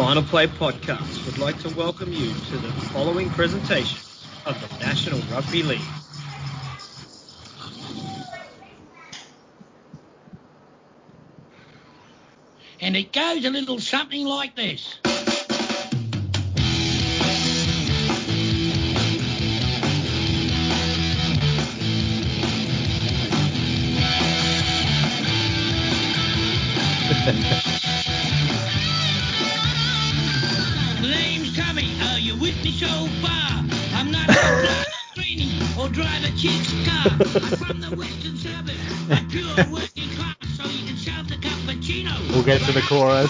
Final Play Podcast would like to welcome you to the following presentation of the National Rugby League. And it goes a little something like this. Name's Tommy, are you with me so far? I'm not a training or drive a chick's car. I'm from the western suburbs, I'm pure working class, so you can shout the cappuccino. We'll get to the chorus.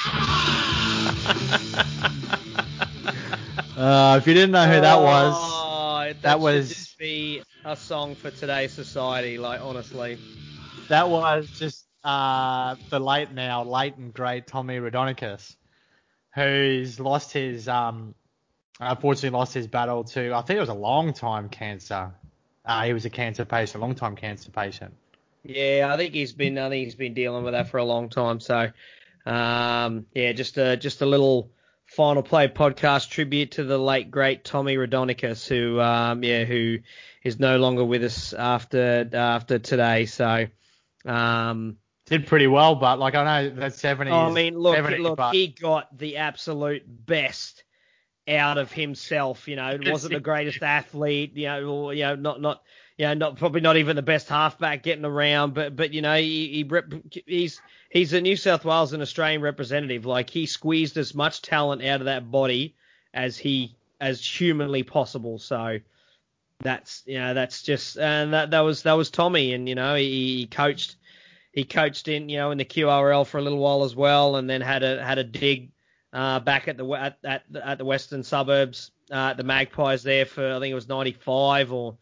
If you didn't know who that was, that was should just be a song for today's society. Like honestly, that was just the late and great Tommy Raudonikis, who's lost his unfortunately lost his battle to, I think it was a long time cancer. He was a cancer patient, a long time cancer patient. Yeah, I think he's been dealing with that for a long time. So, just a little Final Play Podcast tribute to the late great Tommy Raudonikis, who is no longer with us after today. So, did pretty well, but like I know that 70s. I mean, look, 70, he got the absolute best out of himself. You know, wasn't the greatest athlete. Not probably not even the best halfback getting around, but you know, he's a New South Wales and Australian representative. Like he squeezed as much talent out of that body as humanly possible. So that's just, and that was Tommy, and you know, he coached in the QRL for a little while as well, and then had a dig back at the western suburbs, the Magpies there for, I think it was 95 or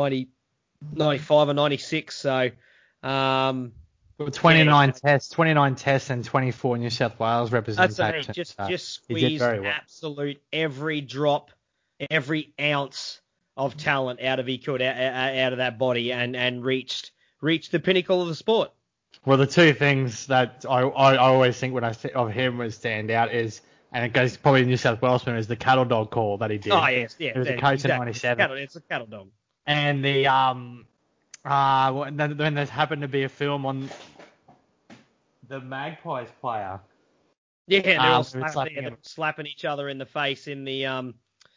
96. So, 29 tests and 24 New South Wales representation. That's just squeezed absolute every drop, every ounce of talent out of that body and reached the pinnacle of the sport. Well, the two things that I always think when I think of him would stand out is, and it goes probably New South Welshman, is the cattle dog call that he did. Oh yes, yeah. He was a coach in 97. It's a cattle dog. And the when there happened to be a film on the Magpies player. Yeah, and they're all slapping each other in the face in the in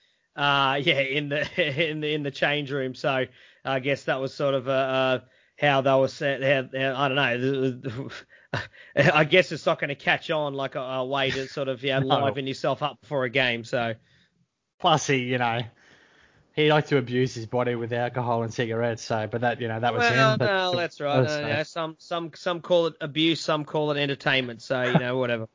the change room. So I guess that was sort of how they were set. I don't know. I guess it's not going to catch on like a way to sort of liven yourself up for a game. So plus he liked to abuse his body with alcohol and cigarettes. So, but that that was him. No, that's right. Some call it abuse, some call it entertainment. So whatever.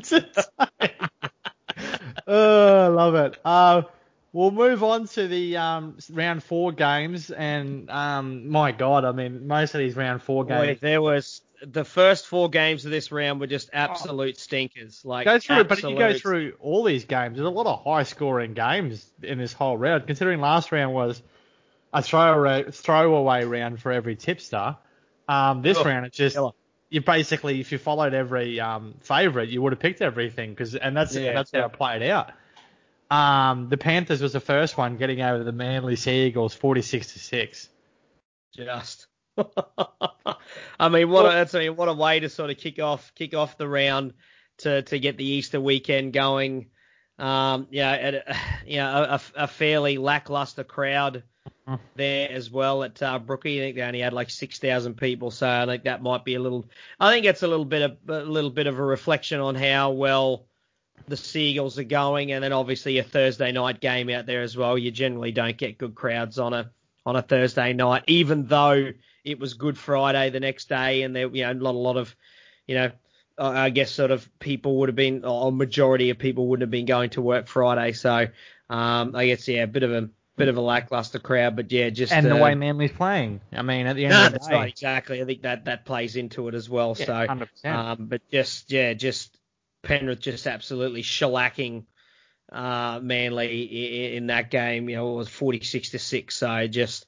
Oh, I love it. We'll move on to the round 4 games, and my God, I mean, most of these round 4 games. There was the first 4 games of this round were just absolute stinkers. Like go through, but if you go through all these games, there's a lot of high-scoring games in this whole round. Considering last round was a throwaway round for every tipster, this round it's just you basically, if you followed every favourite, you would have picked everything that's how it played out. The Panthers was the first one, getting over the Manly Sea Eagles 46-6. Just, I mean, what a way to sort of kick off the round to get the Easter weekend going. A fairly lackluster crowd there as well at Brookie. I think they only had like 6,000 people, so I think that might be a little. I think it's a little bit of a reflection on how well the Seagulls are going, and then obviously a Thursday night game out there as well. You generally don't get good crowds on a Thursday night, even though it was Good Friday the next day, and there not a lot of I guess sort of people would have been, or majority of people wouldn't have been going to work Friday. So I guess a bit of a lackluster crowd, but just and the way Manly's playing. I mean, at the end of the day, that's right, exactly. I think that plays into it as well. Yeah, so 100%. But just Penrith just absolutely shellacking Manly in that game. It was 46-6. So just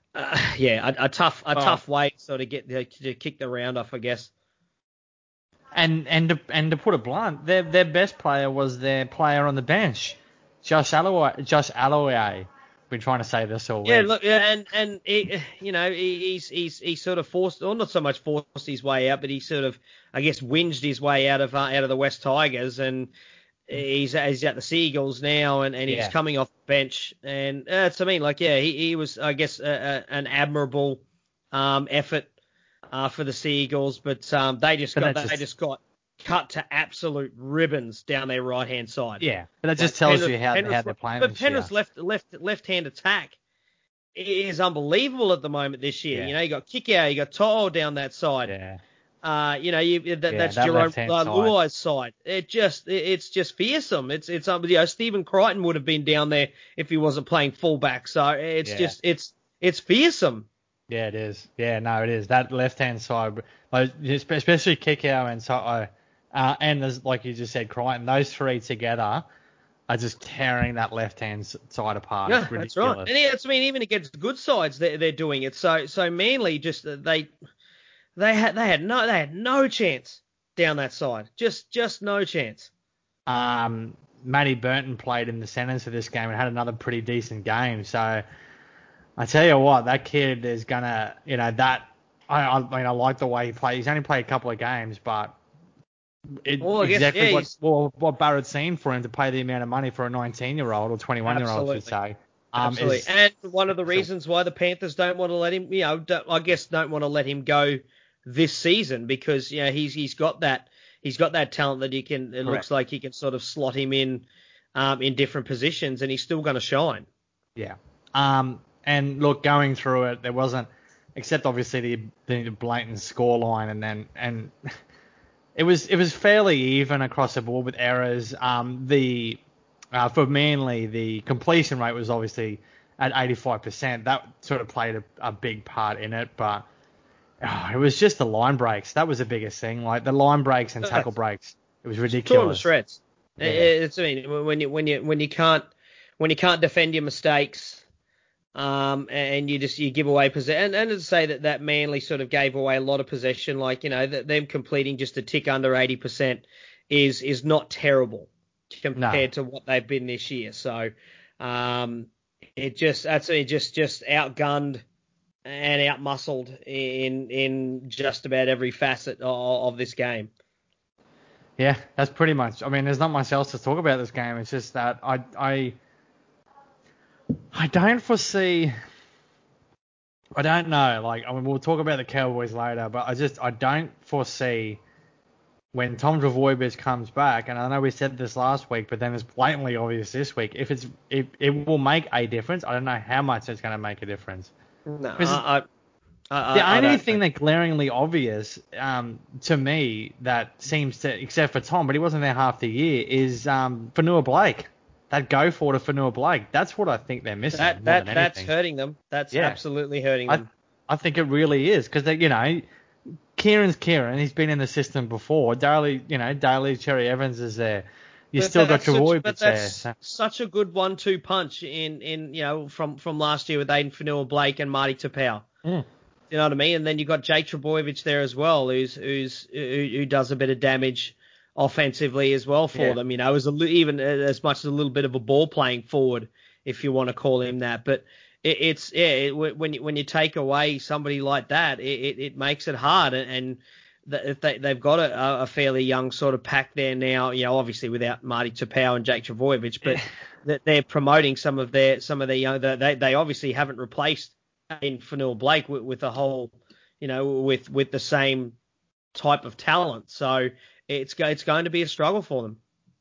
a tough way to sort of get to kick the round off, I guess. And to put it blunt, their best player was their player on the bench, Josh Alloway. Been trying to say this all week. Yeah, look, and he, he's sort of forced, or not so much forced his way out, but he sort of, I guess, whinged his way out of the West Tigers, and he's at the Seagulls now, and he's coming off the bench, and to me, like, yeah, he was, I guess, an admirable effort for the Seagulls, but they just got cut to absolute ribbons down their right hand side. Yeah, but that just tells you how they're playing. But Penrith's left hand attack is unbelievable at the moment this year. Yeah. You got Kikau, you got To'o down that side. Yeah. That's Jerome Luai's side. It's just fearsome. It's Stephen Crichton would have been down there if he wasn't playing fullback. So it's fearsome. Yeah, it is. Yeah, no, it is. That left-hand side, especially Kikau and To'o, and like you just said, Crichton, those three together are just tearing that left-hand side apart. Yeah, that's right. And even against good sides, they're doing it. So Manly just they had no chance down that side. Just no chance. Matty Burton played in the centres for this game and had another pretty decent game. So I tell you what, that kid is gonna, I like the way he plays. He's only played a couple of games, but what Barrett's seen for him to pay the amount of money for a 19-year-old or 21-year-old, I should say. Absolutely. And one of the reasons why the Panthers don't want to let him, don't want to let him go this season, because he's got that talent that it looks like he can sort of slot him in different positions, and he's still going to shine. Yeah. And look, going through it, there wasn't, except obviously the blatant scoreline, and it was fairly even across the board with errors. For Manly, the completion rate was obviously at 85%. That sort of played a big part in it, but it was just the line breaks. That was the biggest thing. Like the line breaks and tackle breaks, it was ridiculous. Torn to shreds. Yeah. When you can't defend your mistakes. And you give away possession, and to say that Manly sort of gave away a lot of possession, them completing just a tick under 80% is not terrible compared to what they've been this year. So, it just outgunned and outmuscled in just about every facet of this game. Yeah, that's pretty much. I mean, there's not much else to talk about this game. It's just that I don't foresee. I don't know. We'll talk about the Cowboys later, but I don't foresee when Tom Trbojevic comes back. And I know we said this last week, but then it's blatantly obvious this week. It will make a difference. I don't know how much it's going to make a difference. No, the only thing that's glaringly obvious to me that seems to, except for Tom, but he wasn't there half the year, is Fanua Blake. That go forward of Fanua Blake, that's what I think they're missing. That's hurting them. That's absolutely hurting them. I think it really is, because Kieran's Kieran. He's been in the system before. Daly, Cherry Evans is there. Still got Trbojevic there. So. Such a good 1-2 punch in from last year with Aiden Fanua Blake and Marty Tapau. Mm. You know what I mean? And then you got Jake Trbojevic there as well, who does a bit of damage offensively as well for them, even as much as a little bit of a ball playing forward, if you want to call him that. But when you take away somebody like that, it makes it hard. And they've got a fairly young sort of pack there now, obviously without Marty Tapau and Jake Trbojevic, but that they're promoting some of their young. They obviously haven't replaced in Fanua Blake with a whole, with the same type of talent. So it's going to be a struggle for them.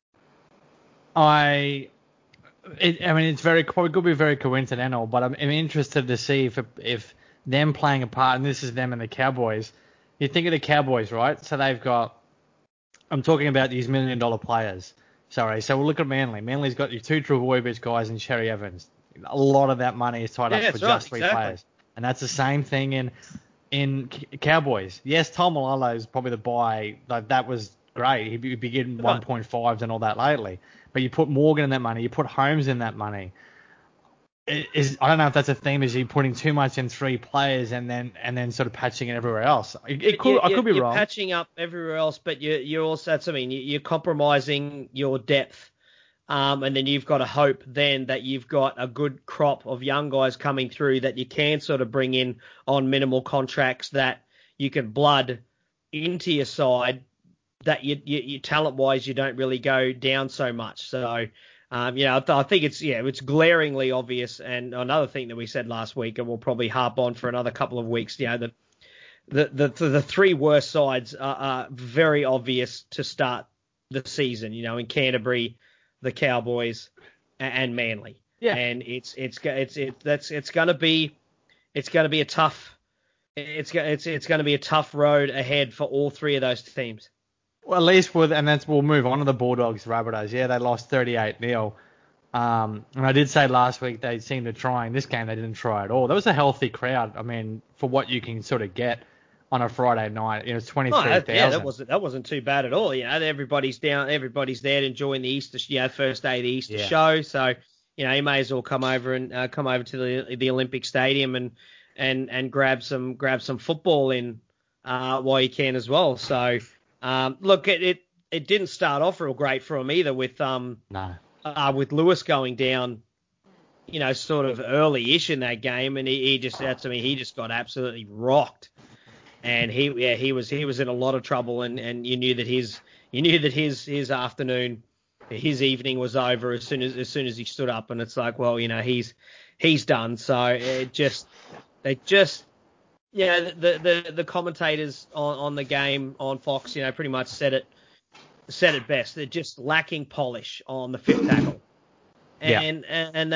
It's probably could be very coincidental, but I'm interested to see if them playing a part, and this is them and the Cowboys. You think of the Cowboys, right? So they've got, I'm talking about these $1 million players. Sorry, so we'll look at Manly. Manly's got your 2 Trbojevic guys and Cherry Evans. A lot of that money is tied up for just 3 players, and that's the same thing in Cowboys. Yes, Tom Malalo is probably the buy. That was great. He'd be getting 1.5s and all that lately. But you put Morgan in that money. You put Holmes in that money. I don't know if that's a theme. Is he putting too much in 3 players and then sort of patching it everywhere else? I could be you're wrong. patching up everywhere else, but you're also, that's what I mean, you're compromising your depth. And then you've got to hope then that you've got a good crop of young guys coming through that you can sort of bring in on minimal contracts that you can blood into your side, that you talent-wise you don't really go down so much. So, I think it's glaringly obvious. And another thing that we said last week, and we'll probably harp on for another couple of weeks, that the 3 worst sides are very obvious to start the season, in Canterbury, the Cowboys, and Manly. Yeah. And it's going to be a tough road ahead for all 3 of those teams. Well, at least we'll move on to the Bulldogs, Rabbitohs. Yeah, they lost 38-0. And I did say last week they seemed to try. In this game, they didn't try at all. That was a healthy crowd. I mean, for what you can sort of get on a Friday night, it's 23,000. Yeah, that wasn't too bad at all. Everybody's there enjoying the Easter, first day of the Easter show. So, you may as well come over to the Olympic Stadium and grab some football in while you can as well. So, look, it didn't start off real great for him either with Lewis going down, sort of early-ish in that game, and he just got absolutely rocked. And he was in a lot of trouble, and you knew that his afternoon, his evening was over as soon as he stood up, and it's like, well, he's done. So the commentators on the game on Fox, pretty much said it best. They're just lacking polish on the 5th tackle, and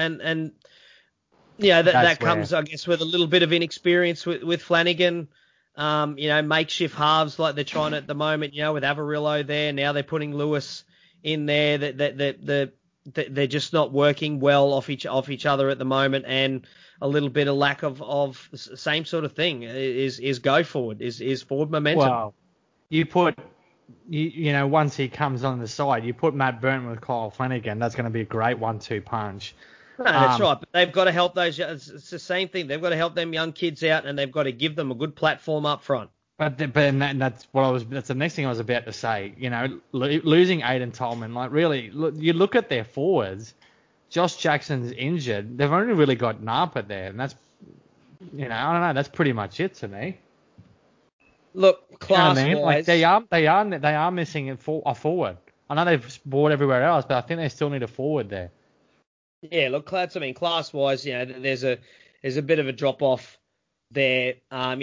that comes, I guess, with a little bit of inexperience with Flanagan. Makeshift halves like they're trying at the moment, with Avarillo there. Now they're putting Lewis in there. That they're just not working well off each other at the moment, and a little bit of lack of same sort of thing is go forward, is forward momentum. Well, you put, once he comes on the side, you put Matt Burton with Kyle Flanagan. That's going to be a great 1-2 punch. No, that's right. But they've got to help those. It's the same thing. They've got to help them young kids out, and they've got to give them a good platform up front. That's the next thing I was about to say. Losing Aiden Tolman, really, you look at their forwards. Josh Jackson's injured. They've only really got Napa there, and that's, I don't know. That's pretty much it to me. Look, class-wise, they are missing a forward. I know they've bought everywhere else, but I think they still need a forward there. Yeah, look, class-wise, there's a bit of a drop-off there.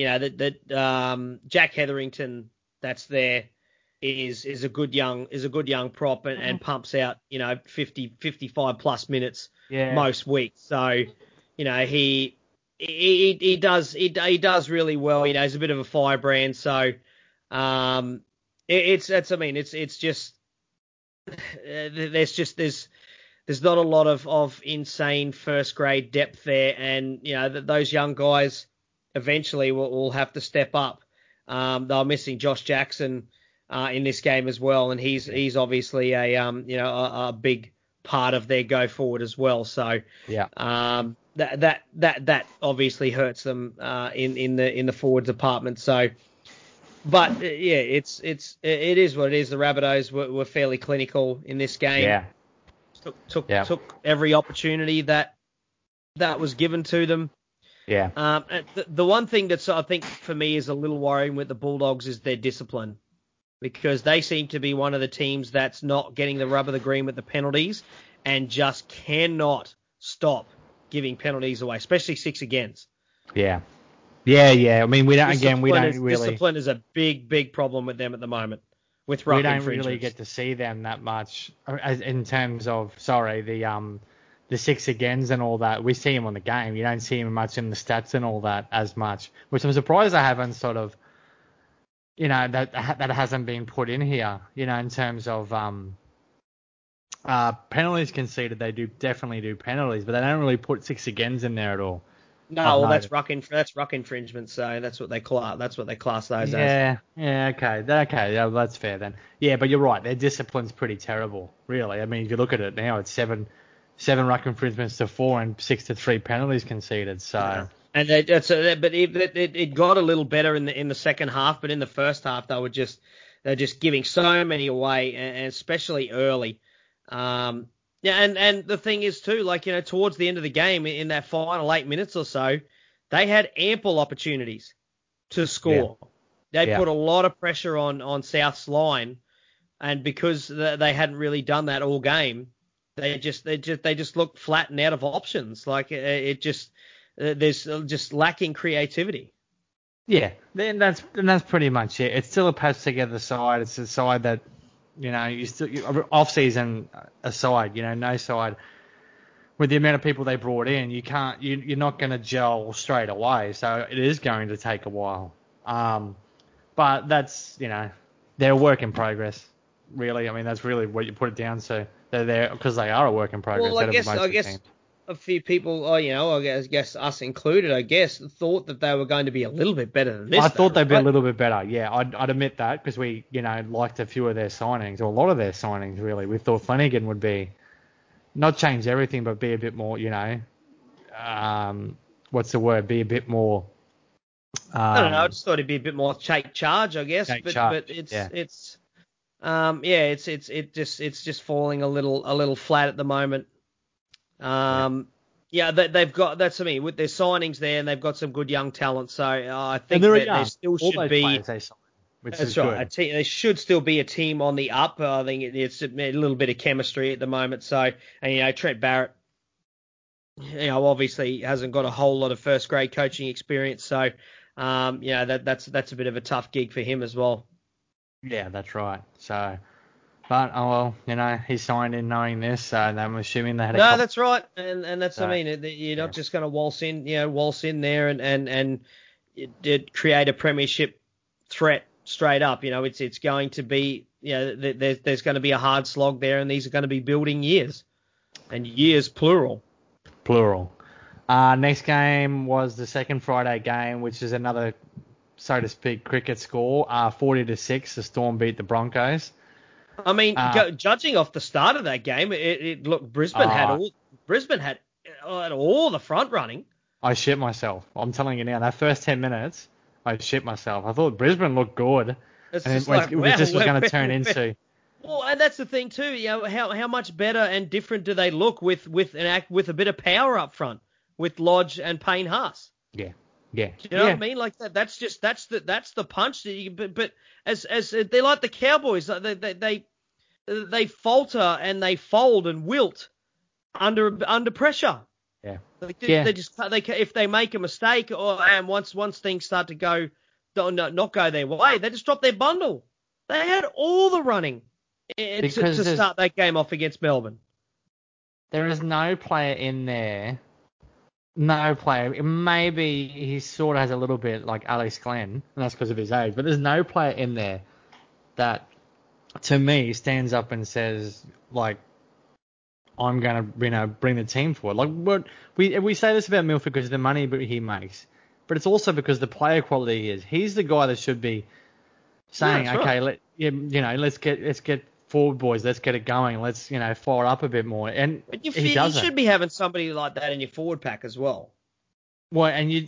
Jack Hetherington, that's there, is a good young prop and pumps out 55 plus minutes most weeks. So he does really well. He's a bit of a firebrand. So there's not a lot of insane first grade depth there, and those young guys eventually will have to step up. They're missing Josh Jackson in this game as well, and he's obviously a big part of their go forward as well. So that obviously hurts them in the forward department. So, but it is what it is. The Rabbitohs were fairly clinical in this game. Yeah. Took every opportunity that was given to them. Yeah. The one thing that's, I think, for me is a little worrying with the Bulldogs is their discipline, because they seem to be one of the teams that's not getting the rub of the green with the penalties and just cannot stop giving penalties away, especially 6 against. Yeah. I mean, we don't really. Discipline is a big problem with them at the moment. With ruck infringements. We don't really get to see them that much in terms of, the 6 agains and all that. We see him on the game. You don't see him much in the stats and all that as much, which I'm surprised I haven't sort of, that hasn't been put in here, in terms of penalties conceded. They definitely do penalties, but they don't really put 6 agains in there at all. No, well, that's ruck infringement. So that's what they class those as. Yeah, okay, that's fair then. Yeah, but you're right. Their discipline's pretty terrible, really. I mean, if you look at it now, it's 7 7 ruck infringements to 4 and 6 to 3 penalties conceded. So. Yeah. And but it got a little better in the second half, but in the first half they're just giving so many away, and especially early. Yeah, and the thing is too, like, you know, towards the end of the game, in that final 8 minutes or so, they had ample opportunities to score. Yeah. They put a lot of pressure on South's line, and because they hadn't really done that all game, they just looked flat and out of options. Like there's just lacking creativity. Yeah, then that's pretty much it. It's still a patch together side. It's a side that, you know, off season aside, you know, no side with the amount of people they brought in, you're not going to gel straight away. So it is going to take a while. But that's, you know, they're a work in progress. Really, I mean, that's really what you put it down to. They're there because they are a work in progress. Well, I guess a few people, you know, I guess us included, I guess, thought that they were going to be a little bit better than this. I thought they'd be a little bit better. Yeah, I'd admit that, because we, you know, liked a few of their signings, or a lot of their signings, really. We thought Flanagan would be, not change everything, but be a bit more, you know, what's the word? Be a bit more. I don't know. I just thought it'd be a bit more take charge, I guess. But it's just falling a little flat at the moment. They've got, that's what I mean, with their signings there, and they've got some good young talent. So I think they still should be. That's right. They should still be a team on the up. I think it's a little bit of chemistry at the moment. So, and, you know, Trent Barrett, you know, obviously hasn't got a whole lot of first grade coaching experience. So, that's a bit of a tough gig for him as well. Yeah, that's right. So, but, oh well, you know, he signed in knowing this, so I'm assuming they had that's right. And that's, I mean, you're not just going to waltz in there and create a premiership threat straight up. You know, it's going to be, you know, there's going to be a hard slog there, and these are going to be building years, and years plural. Next game was the second Friday game, which is another, so to speak, cricket score. 40-6, the Storm beat the Broncos. I mean, judging off the start of that game, it looked Brisbane had all the front running. I shit myself. I'm telling you now, that first 10 minutes, I shit myself. I thought Brisbane looked good, it's and just it was going to turn into. Well, and that's the thing too. You know, how much better and different do they look with a bit of power up front with Lodge and Payne Haas? Yeah. Do you know what I mean? Like that. That's the punch. But as they're like the Cowboys, they falter and they fold and wilt under pressure. Yeah. If they make a mistake, and once things start to go not go their way, they just drop their bundle. They had all the running to start that game off against Melbourne. There is no player in there. No player. Maybe he sort of has a little bit like Alex Glenn, and that's because of his age. But there's no player in there that, to me, stands up and says, like, I'm going to, you know, bring the team forward. Like, we say this about Milford because of the money he makes, but it's also because the player quality he is. He's the guy that should be saying, okay, right. Let's get forward, boys. Let's get it going. Let's, you know, fire up a bit more. And you should be having somebody like that in your forward pack as well. Well,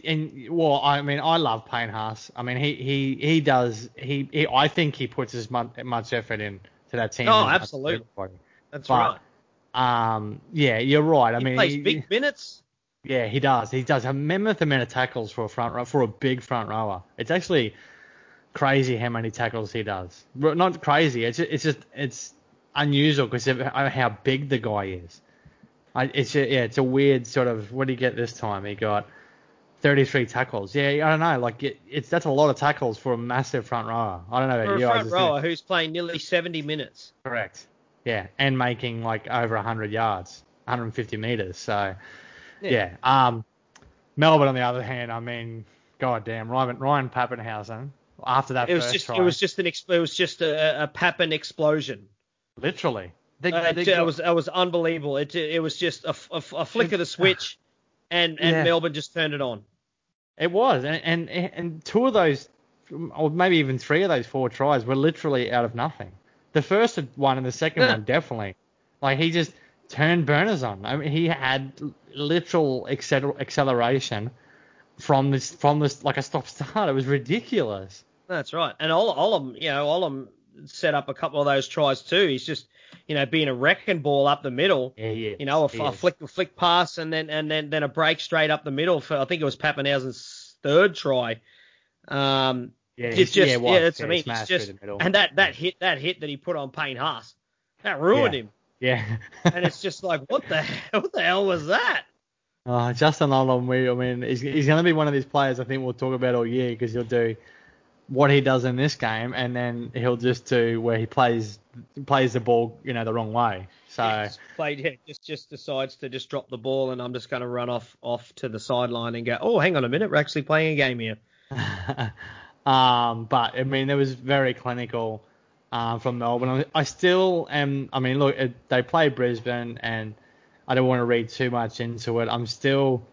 I mean, I love Payne Haas. I mean, he does. I think he puts as much effort into that team. Oh, absolutely. That's right. Yeah, you're right. He plays big minutes. Yeah, he does. He does a mammoth amount of tackles for a big front rower. It's actually crazy how many tackles he does. Not crazy. It's unusual because of how big the guy is. It's a weird sort of. What did he get this time? He got 33 tackles. Yeah, I don't know. Like that's a lot of tackles for a massive front rower. I don't know about you. For a front rower who's playing nearly 70 minutes. Correct. Yeah, and making like over 100 yards, 150 meters. So yeah. Melbourne on the other hand, I mean, goddamn, Ryan Pappenhausen. After that, it was just a Pappen explosion. Literally, it was unbelievable. It was just a flick of the switch, and Melbourne just turned it on. It was, and two of those, or maybe even three of those 4 tries were literally out of nothing. The first one and the second one definitely. Like he just turned burners on. I mean, he had literal acceleration from this like a stop start. It was ridiculous. That's right. And Olam set up a couple of those tries too. He's just, being a wrecking ball up the middle. Yeah, he is. A flick pass and then a break straight up the middle for, I think it was Pappenhausen's third try. That's what I mean. It's just, and that hit that he put on Payne Haas, that ruined him. Yeah. And it's just like, what the hell was that? Justin Olam, he's going to be one of these players I think we'll talk about all year, because he'll do what he does in this game, and then he'll just do where he plays the ball, the wrong way. So just decides to just drop the ball, and I'm just going to run off to the sideline and go, oh, hang on a minute, we're actually playing a game here. But it was very clinical from Melbourne. I still am. Look, they play Brisbane, and I don't want to read too much into it. I'm still.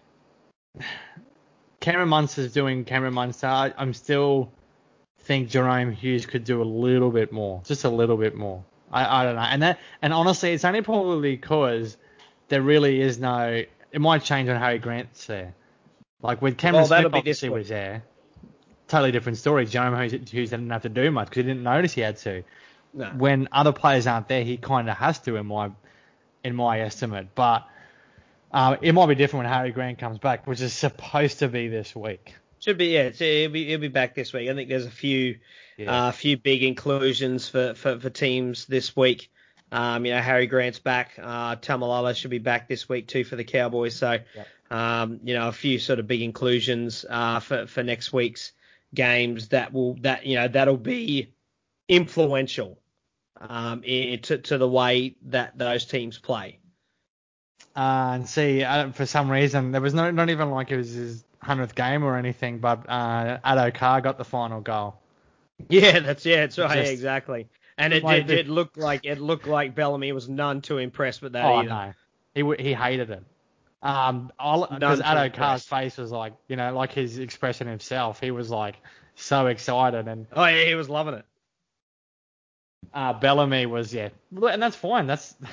Cameron Munster's doing Cameron Munster. I'm still think Jerome Hughes could do a little bit more, just a little bit more. I don't know, and honestly, it's only probably because there really is no. It might change on Harry Grant's there. Like with Cameron Smith, obviously was there. Totally different story. Jerome Hughes didn't have to do much because he didn't notice he had to. No. When other players aren't there, he kind of has to, in my estimate. But it might be different when Harry Grant comes back, which is supposed to be this week. Should be, yeah. He'll be back this week. I think there's a few big inclusions for teams this week. Harry Grant's back. Tamalolo should be back this week too for the Cowboys. So, a few sort of big inclusions for next week's games that'll be influential to the way that those teams play. And see, for some reason, there was not even like it was his 100th game or anything, but Addo Carr got the final goal. Yeah, that's right. Yeah, exactly. And it looked like Bellamy was none too impressed with that either. No, he hated it. Because Addo Carr's face was like, like his expression himself, he was like so excited, and he was loving it. Bellamy was, and that's fine.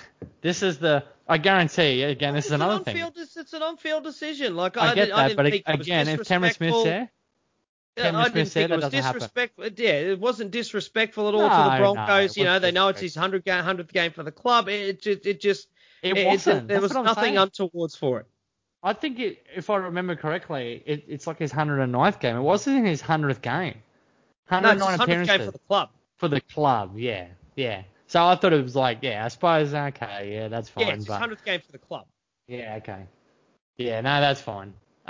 I guarantee, again, this is another thing. It's an on-field decision. Like I get that, but again, if Cameron Smith's there, I didn't think it was disrespectful. Yeah, it wasn't disrespectful at all to the Broncos. They know it's his 100th game for the club. It wasn't. There was nothing untowards for it. I think if I remember correctly, it's like his 109th game. It wasn't his 100th game. 109 appearances. 100th game for the club. For the club, yeah. So I thought it was like, I suppose, okay, yeah, that's fine. Yeah, it's his 100th game for the club. Yeah, okay. Yeah, no, that's fine.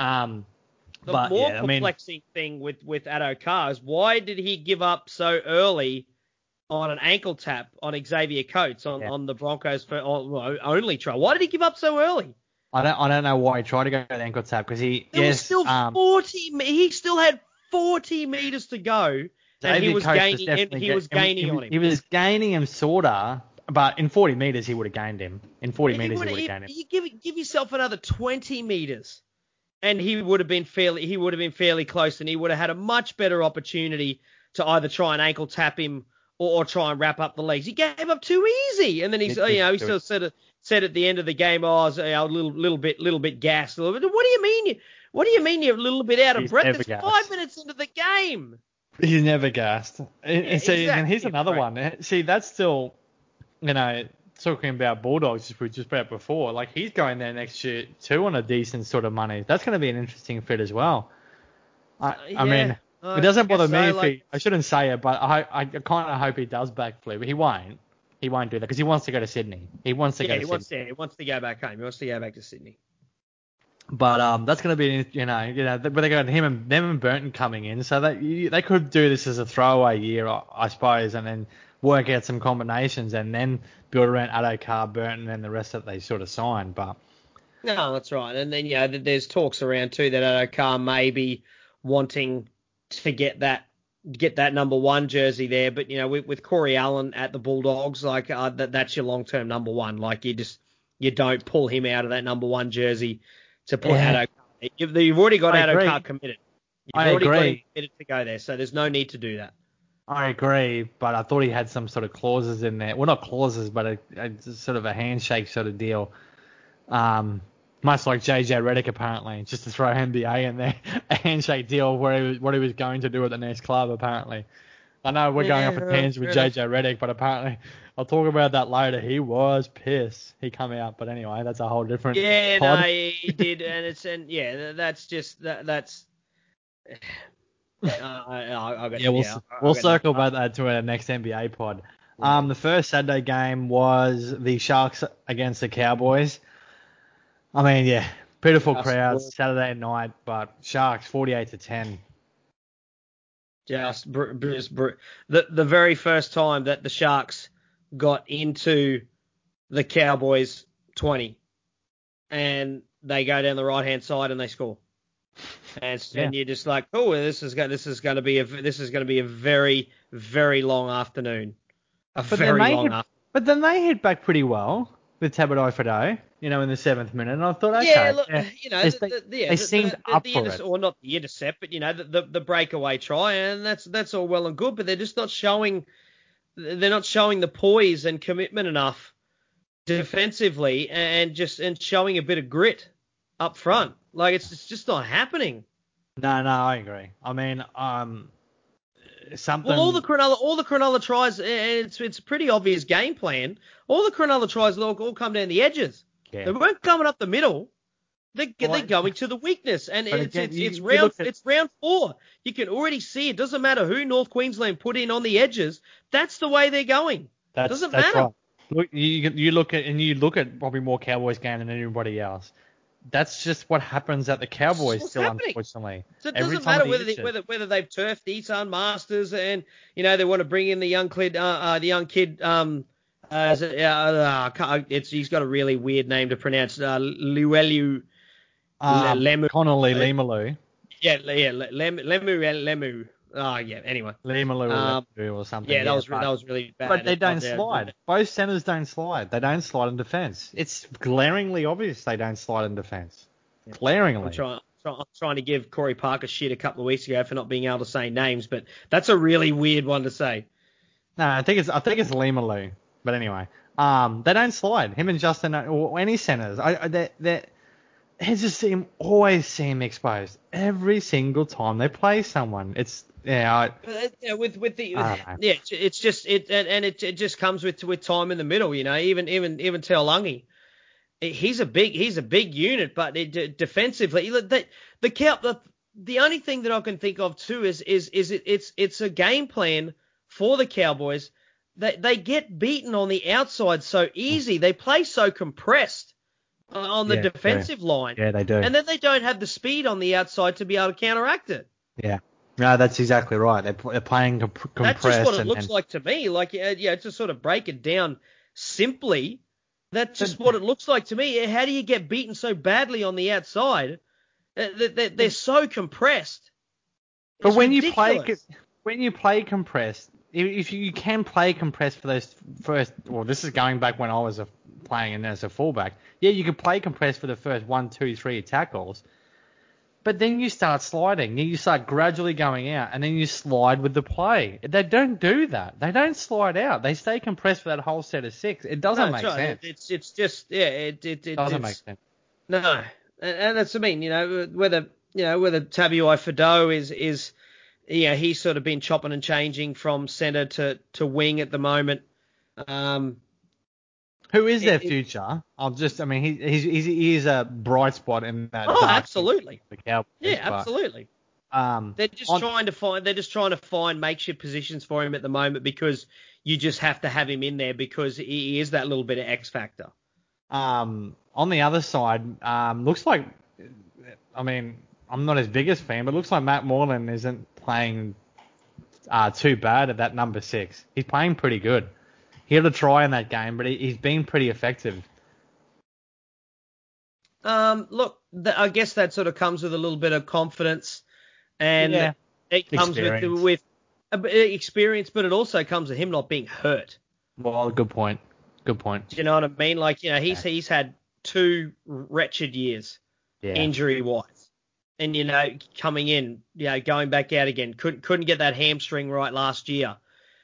The more perplexing thing with Addo Carr is, why did he give up so early on an ankle tap on Xavier Coates on the Broncos only try? Why did he give up so early? I don't know why he tried to go to the ankle tap, because he was still 40. He still had 40 meters to go. And he was gaining on him. He was gaining him sorta, but in 40 meters he would have gained him. In 40 meters he would have gained him. You give yourself another 20 meters, and he would have been fairly close, and he would have had a much better opportunity to either try and ankle tap him or try and wrap up the legs. He gave up too easy, and then he sort of said at the end of the game, I was a little bit gassed. What do you mean? What do you mean you're a little bit out of breath? It's 5 minutes into the game. He's never gassed. Exactly. And here's another one. See, that's still, talking about Bulldogs, which we just about before. Like, he's going there next year too on a decent sort of money. That's going to be an interesting fit as well. I mean, it doesn't bother me I shouldn't say it, but I kind of hope he does backflip. But he won't. He won't do that because he wants to go to Sydney. He wants to go to Sydney. He wants to go back home. He wants to go back to Sydney. But that's going to be, but they got them and Burton coming in, so they could do this as a throwaway year, I suppose, and then work out some combinations and then build around Addo Carr, Burton, and the rest that they sort of sign. But no, that's right. And then there's talks around too that Addo Carr may be wanting to get that number one jersey there, but with Corey Allen at the Bulldogs, like that's your long-term number one. Like you don't pull him out of that number one jersey to put Addo Carr. You've already got Addo Carr committed. You've already got him committed to go there, so there's no need to do that. I agree, but I thought he had some sort of clauses in there. Well, not clauses, but a sort of a handshake sort of deal. Much like JJ Redick, apparently, just to throw NBA in there, a handshake deal where what he was going to do at the next club, apparently. I know we're going off a tangent with JJ Redick, but apparently, I'll talk about that later. He was pissed. He come out, but anyway, that's a whole different Yeah, pod. no, he did, that's just that's. We'll circle back that to our next NBA pod. Yeah. The first Saturday game was the Sharks against the Cowboys. I mean, yeah, pitiful crowd Saturday night, but Sharks 48-10. The very first time that the Sharks got into the Cowboys 20, and they go down the right hand side and they score, and you're just like, oh, this is going to be a very, very long afternoon, But then they hit back pretty well with Taburai Fado, in the 7th minute, and I thought, okay, they seemed up for it. Or not the intercept, but the breakaway try, and that's all well and good, but they're just not showing. They're not showing the poise and commitment enough defensively, and showing a bit of grit up front. Like it's just not happening. No, I agree. I mean, something. Well, all the Cronulla tries, and it's a pretty obvious game plan. All the Cronulla tries all come down the edges. Yeah. They weren't coming up the middle. They're going to the weakness, and it's round 4. You can already see it. Doesn't matter who North Queensland put in on the edges. That's the way they're going. Doesn't matter. Right. Look, you look at probably more Cowboys game than anybody else. That's just what happens at the Cowboys still, unfortunately. So it doesn't matter whether they've turfed Etan Masters and they want to bring in the young kid. He's got a really weird name to pronounce. Luelu Lemu. Connolly Lemalu. Yeah, Lemu. Oh, yeah, anyway. Lemalu or something. Yeah, that was really bad. But they don't slide. Both centers don't slide. They don't slide in defense. It's glaringly obvious they don't slide in defense. Yeah. Glaringly. I'm trying to give Corey Parker shit a couple of weeks ago for not being able to say names, but that's a really weird one to say. No, I think it's Lemalu. But anyway, they don't slide. Him and Justin or any centers. They just always seem exposed every single time they play someone. It's it just comes with time in the middle. Even Teolungi, he's a big unit, but defensively, the only thing that I can think of too is it's a game plan for the Cowboys. They get beaten on the outside so easy. They play so compressed on the defensive line. Yeah, they do. And then they don't have the speed on the outside to be able to counteract it. Yeah. No, that's exactly right. They're playing compressed. That's just what it looks like to me. Like, to sort of break it down simply, that's just what it looks like to me. How do you get beaten so badly on the outside? They're so compressed. But when you play compressed, if you can play compressed for those first, well, this is going back when I was playing as a fullback. Yeah, you can play compressed for the first 1, 2, 3 tackles, but then you start sliding. You start gradually going out, and then you slide with the play. They don't do that. They don't slide out. They stay compressed for that whole set of 6. It doesn't make sense. It's just it doesn't make sense. No, and that's what I mean. Whether Tabuai Fado is he's sort of been chopping and changing from centre to wing at the moment. Who is their future? He is a bright spot in that. Oh, absolutely. The Cowboys, absolutely. They're just trying to find makeshift positions for him at the moment because you just have to have him in there because he is that little bit of X factor. On the other side, looks like, I'm not his biggest fan, but it looks like Matt Moreland isn't playing too bad at that number 6. He's playing pretty good. He had a try in that game, but he's been pretty effective. Look, I guess that sort of comes with a little bit of confidence, and it comes with experience, but it also comes with him not being hurt. Well, good point. Do you know what I mean? Like, he's had 2 wretched years, injury-wise. and coming in, going back out again, couldn't get that hamstring right last year.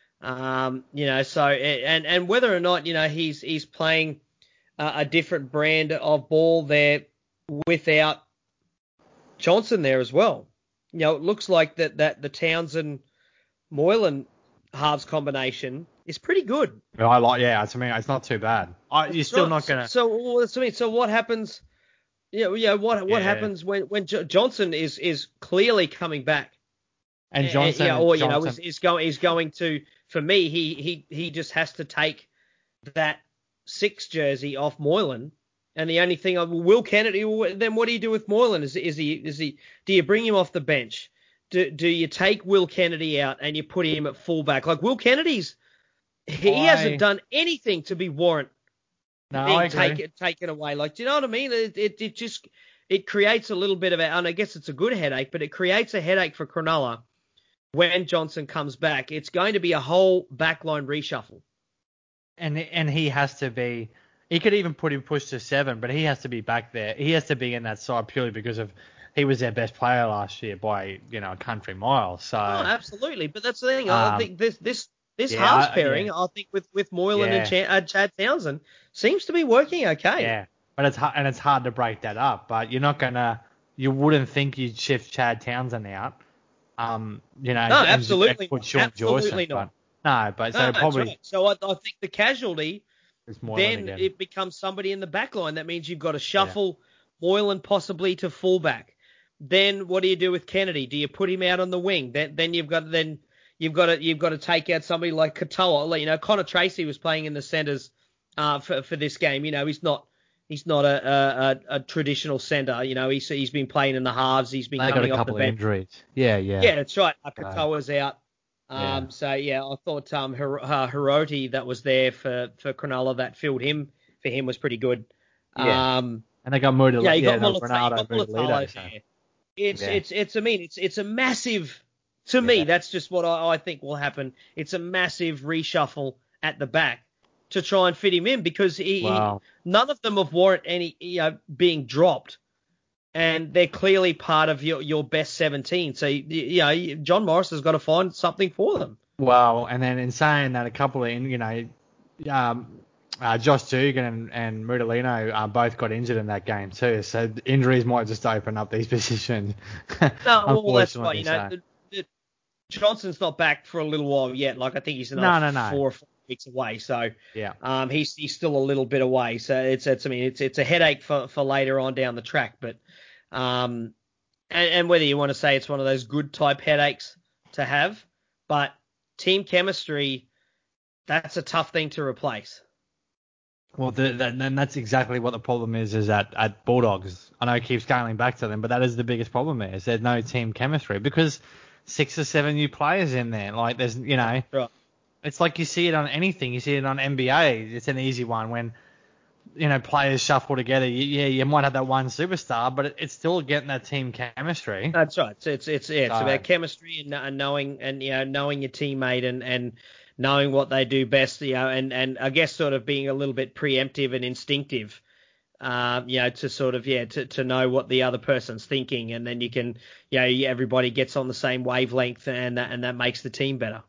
So and whether or not he's playing a different brand of ball there without Johnson there as well. It looks like that the Townsend Moylan halves combination is pretty good. It's not too bad. You're still not gonna. So what happens? What happens when Johnson is clearly coming back? And Johnson, is going to. For me, he just has to take that 6 jersey off Moylan. And the only thing, Will Kennedy, then what do you do with Moylan? Is he? Do you bring him off the bench? Do you take Will Kennedy out and you put him at fullback? Like Will Kennedy's, he hasn't done anything to be warrant being taken away. Like, do you know what I mean? It creates a little bit of and I guess it's a good headache, but it creates a headache for Cronulla when Johnson comes back. It's going to be a whole backline reshuffle. And he has to be. He could even push to 7, but he has to be back there. He has to be in that side purely because of he was their best player last year by a country mile. So absolutely, but that's the thing. I think this halves pairing, I think with Moylan and Chad Townsend seems to be working okay. Yeah, but it's hard to break that up. But you wouldn't think you'd shift Chad Townsend out. Absolutely, and put Sean absolutely Jawson, not. Probably. Right. So I think the casualty. Then again. It becomes somebody in the back line. That means you've got to shuffle Moylan possibly to fullback. Then what do you do with Kennedy? Do you put him out on the wing? Then you've got to take out somebody like Katoa. Connor Tracy was playing in the centres for this game. He's not a traditional centre. He's been playing in the halves. He's been coming off the bench. Got a couple of injuries. Yeah. Yeah, that's right. Katoa's out. I thought Hiroti that was there for Cronulla that filled him for him was pretty good. Yeah. And they got Ronaldo. It's a massive. To me, that's just what I think will happen. It's a massive reshuffle at the back to try and fit him in because none of them have warrant any being dropped. And they're clearly part of your best 17. So, John Morris has got to find something for them. Well, and then in saying that, a couple of, Josh Dugan and Mudalino both got injured in that game too. So injuries might just open up these positions. No, well, that's right. Johnson's not back for a little while yet. Like, I think he's another 4 or 5 weeks away. So, he's still a little bit away. So it's a headache for later on down the track. But, and whether you want to say it's one of those good type headaches to have, but team chemistry, that's a tough thing to replace. Well, and that's exactly what the problem is at Bulldogs. I know it keeps going back to them, but that is the biggest problem is there's no team chemistry because 6 or 7 new players in there. Like there's, right. It's like you see it on anything. You see it on NBA. It's an easy one when, players shuffle together. You might have that one superstar, but it's still getting that team chemistry. That's right. It's about chemistry and knowing knowing your teammate and knowing what they do best, and I guess sort of being a little bit preemptive and instinctive, to sort of, to know what the other person's thinking, and then you can, everybody gets on the same wavelength, and that makes the team better.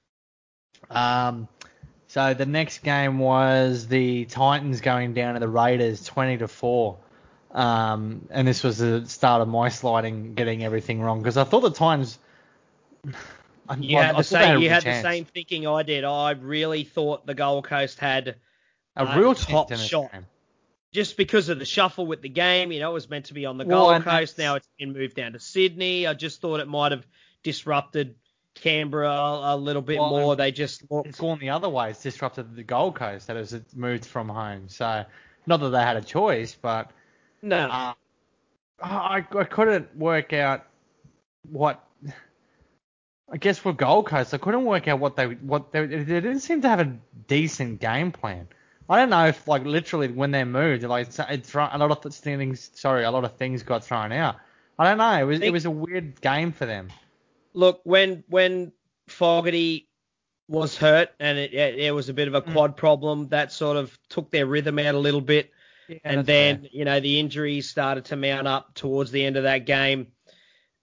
So the next game was the Titans going down to the Raiders 20-4. And this was the start of my sliding, getting everything wrong because I thought the Titans. You had the same thinking I did. I really thought the Gold Coast had a real top shot. Game. Just because of the shuffle with the game, it was meant to be on the Gold Coast. Now it's been moved down to Sydney. I just thought it might have disrupted Canberra a little bit more. They just looked. It's gone the other way. It's disrupted the Gold Coast that it's moved from home. So not that they had a choice, but no. I couldn't work out what. I guess for Gold Coast, I couldn't work out what they didn't seem to have a decent game plan. I don't know if literally when they moved, a lot of things got thrown out. I don't know. It was a weird game for them. Look, when Fogarty was hurt and it was a bit of a quad problem, that sort of took their rhythm out a little bit. Yeah, and then, the injuries started to mount up towards the end of that game.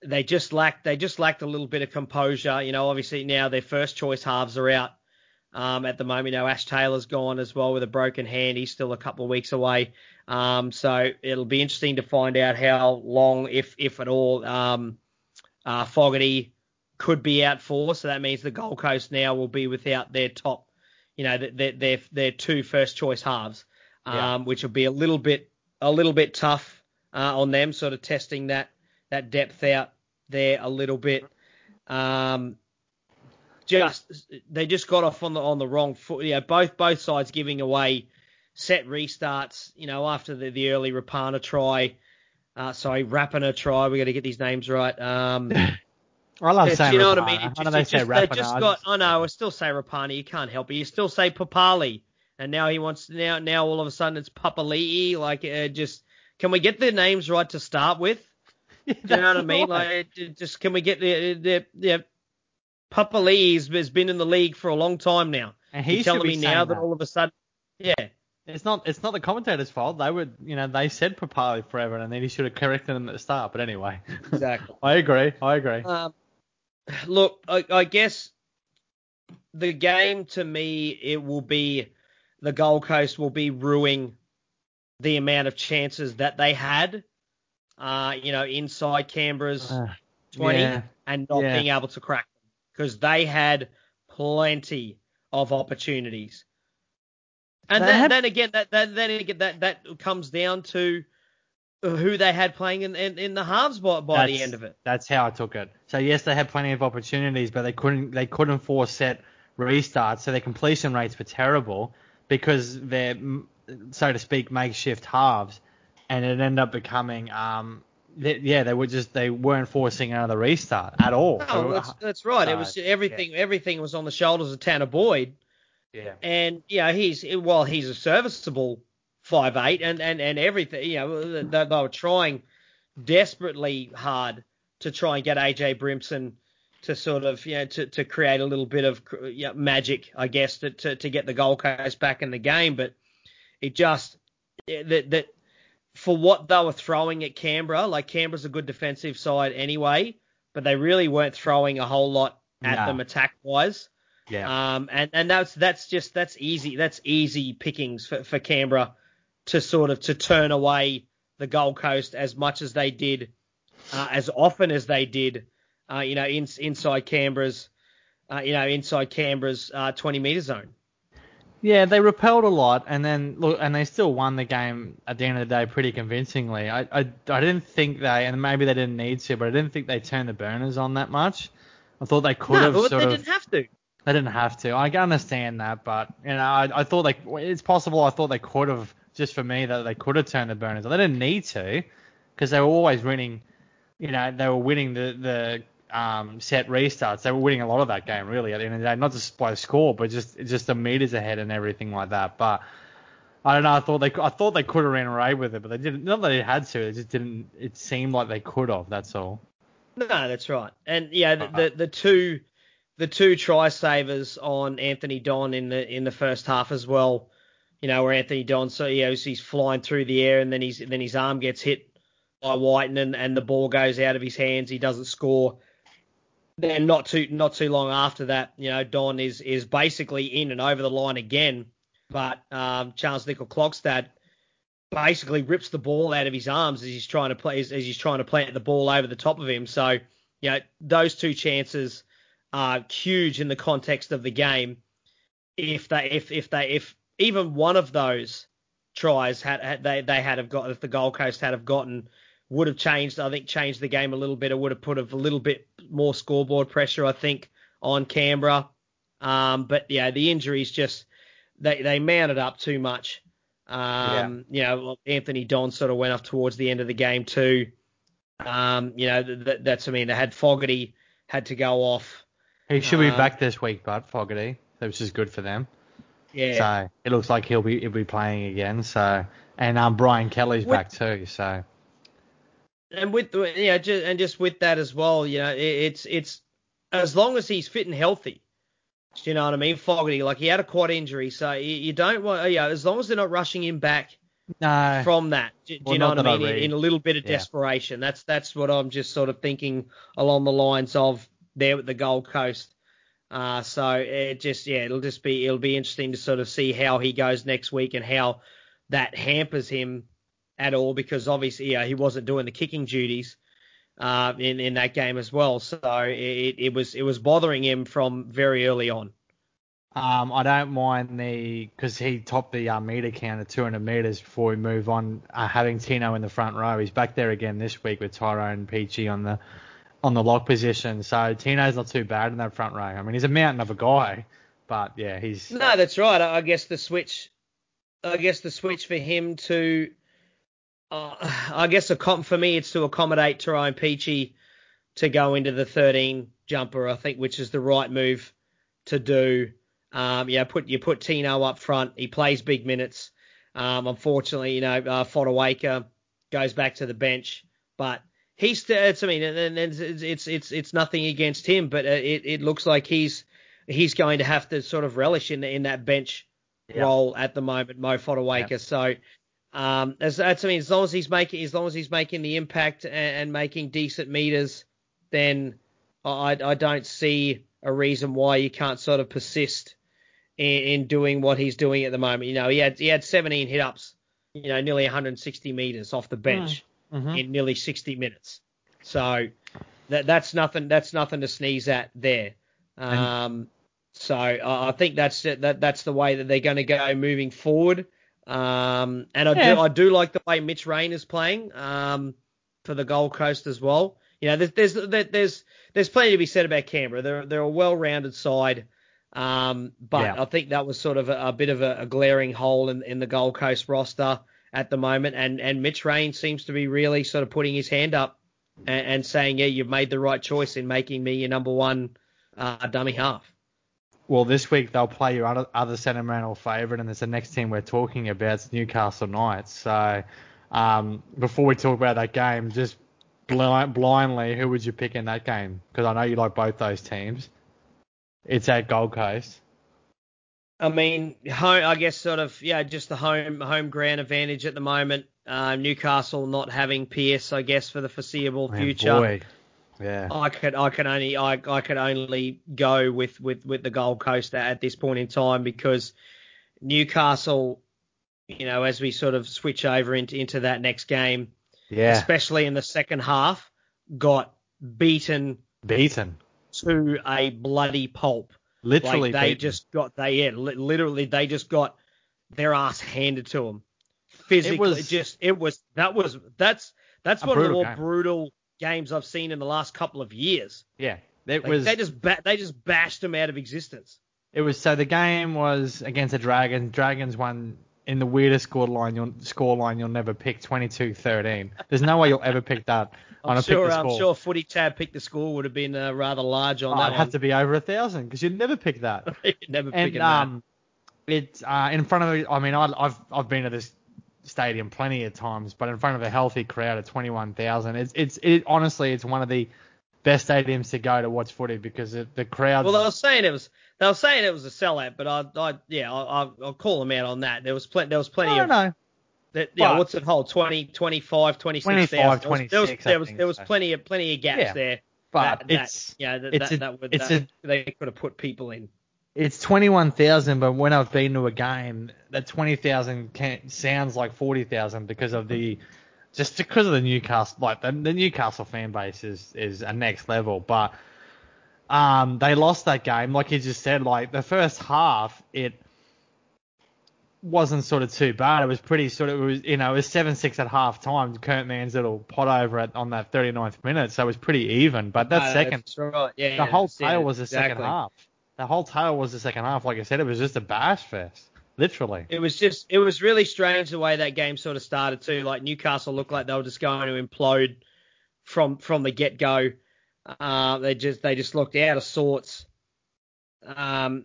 they just lacked a little bit of composure. You know, obviously now their first choice halves are out at the moment. You know, Ash Taylor's gone as well with a broken hand. He's still a couple of weeks away. So it'll be interesting to find out how long, if at all, Fogarty could be out for. So that means the Gold Coast now will be without their top, you know, their two first choice halves, which will be a little bit tough on them, sort of testing that depth out there a little bit. They just got off on the wrong foot. You know, both sides giving away set restarts. You know, after the early Rapana try. Rapana try. We got to get these names right. I love saying you know Rapana. what I mean? I know they say Rapana. I know. I still say Rapana. You can't help it. You still say Papali, and now he wants now all of a sudden it's Papali'i. Like, just can we get the names right to start with? Yeah, Do you know what I mean? right. Like, just can we get the Papali'i has been in the league for a long time now. And You're telling me now that all of a sudden, yeah. It's not the commentator's fault. They said Papali forever, and then he should have corrected them at the start. But anyway, Exactly. I agree. Look, I guess the game to me, it will be the Gold Coast will be ruining the amount of chances that they had, inside Canberra's 20 and not being able to crack them, because they had plenty of opportunities. And then again, that comes down to who they had playing in the halves by the end of it. That's how I took it. So yes, they had plenty of opportunities, but they couldn't force set restarts, so their completion rates were terrible because they're, so to speak, makeshift halves, and it ended up becoming they weren't forcing another restart at all. Oh, that's right. It was everything was on the shoulders of Tanner Boyd. Yeah. And he's a serviceable 5'8", and everything. You know, they were trying desperately hard to try and get AJ Brimson to sort of, to create a little bit of magic, I guess, to get the Gold Coast back in the game. But it just that for what they were throwing at Canberra, like Canberra's a good defensive side anyway, but they really weren't throwing a whole lot at them attack wise. Yeah. And that's easy. That's easy pickings for Canberra to turn away the Gold Coast as much as they did, as often as they did, inside Canberra's 20 meter zone. Yeah, they repelled a lot, and then and they still won the game at the end of the day pretty convincingly. I didn't think and maybe they didn't need to, but I didn't think they turned the burners on that much. I thought they could have. No, but they didn't have to. They didn't have to. I understand that, but I thought it's possible. I thought they could have, just for me, that they could have turned the burners. They didn't need to, because they were always winning. They were winning the set restarts. They were winning a lot of that game, really, at the end of the day, not just by score, but just the meters ahead and everything like that. But I don't know. I thought they could have ran away with it, but they didn't. Not that they had to. They just didn't. It seemed like they could have. That's all. No, that's right. And the two try savers on Anthony Don in the first half as well, where Anthony Don, so he's flying through the air and then his arm gets hit by Whiten and the ball goes out of his hands. He doesn't score. Then not too long after that, Don is basically in and over the line again, but Charles Nickel-Klogstad basically rips the ball out of his arms as he's trying to plant the ball over the top of him. So those two chances are huge in the context of the game. If even one of those tries if the Gold Coast had have gotten, would have changed the game a little bit. It would have put a little bit more scoreboard pressure, I think, on Canberra. But the injuries just they mounted up too much. Anthony Don sort of went off towards the end of the game too. They had Fogarty had to go off. He should be back this week, but Fogarty, which is good for them. Yeah. So it looks like he'll be playing again. So and Brian Kelly's back too. So. And with just with that as well, it's as long as he's fit and healthy. Do you know what I mean? Fogarty, like he had a quad injury, so you don't want, as long as they're not rushing him back No. from that. Do Well, you know not what I that I mean? read. In a little bit of Yeah. desperation. That's what I'm just sort of thinking along the lines of there with the Gold Coast. So it'll be interesting to sort of see how he goes next week and how that hampers him at all, because obviously he wasn't doing the kicking duties in that game as well. So it was bothering him from very early on. I don't mind because he topped the meter count at 200 meters before we move on, having Tino in the front row. He's back there again this week with Tyrone Peachy on the lock position. So Tino's not too bad in that front row. I mean, he's a mountain of a guy, but yeah, he's... No, that's right. I guess the switch for him to, for me, it's to accommodate Tyrone Peachy to go into the 13 jumper, I think, which is the right move to do. You put Tino up front. He plays big minutes. Unfortunately, Fodawaker goes back to the bench, but he's. It's nothing against him, but it looks like he's going to have to sort of relish in that bench role at the moment, Mo Fodawaker. Yep. So, as long as he's making the impact and making decent meters, then I don't see a reason why you can't sort of persist in doing what he's doing at the moment. He had 17 hit ups, nearly 160 meters off the bench in nearly 60 minutes. So that's nothing to sneeze at there. So I think that's the way that they're going to go moving forward. And I do like the way Mitch Rain is playing for the Gold Coast as well. There's plenty to be said about Canberra. They're a well-rounded side. I think that was sort of a bit of a glaring hole in the Gold Coast roster at the moment. And Mitch Rain seems to be really sort of putting his hand up and saying, yeah, you've made the right choice in making me your number one dummy half. Well, this week they'll play your other sentimental favourite, and it's the next team we're talking about. It's Newcastle Knights. So before we talk about that game, just blindly, who would you pick in that game? Because I know you like both those teams. It's at Gold Coast. I mean, I guess just the home ground advantage at the moment. Newcastle not having Pearce, I guess, for the foreseeable future. Boy. Yeah. I could only go with the Gold Coast at this point in time, because Newcastle, as we sort of switch over into that next game, especially in the second half, got beaten to a bloody pulp. Literally, they just got their ass handed to them. Physically, that's one of the more brutal games I've seen in the last couple of years. Yeah, they just bashed them out of existence. It was the game was against the Dragons. Dragons won in the weirdest scoreline you'll never pick, 22-13. There's no way you'll ever pick that. I'm sure Footy Tab picked the score would have been rather large on that. It'd have to be over 1,000 because you'd never pick that. Never pick that. It's in front of. I mean, I've been to this stadium plenty of times, but in front of a healthy crowd of 21,000, it's honestly one of the best stadiums to go to watch footy because the crowd. Well, they were saying it was a sellout, but I'll call them out on that. There was plenty of. No. What's it hold? 20, 25, 26,000. 26. There was plenty of gaps there. But they could have put people in. It's 21,000, but when I've been to a game, that 20,000 sounds like 40,000 because of the Newcastle, like the Newcastle fan base is a next level. But they lost that game, like you just said. Like the first half, it wasn't sort of too bad. It was pretty it was 7-6 at half time. Kurt Mann's little pot over on that 39th minute, so it was pretty even. But that second, that's right. the whole tail was the second half. The whole tail was the second half. Like I said, it was just a bash fest, literally. It was really strange the way that game sort of started too. Like Newcastle looked like they were just going to implode from the get go. They just looked out of sorts. The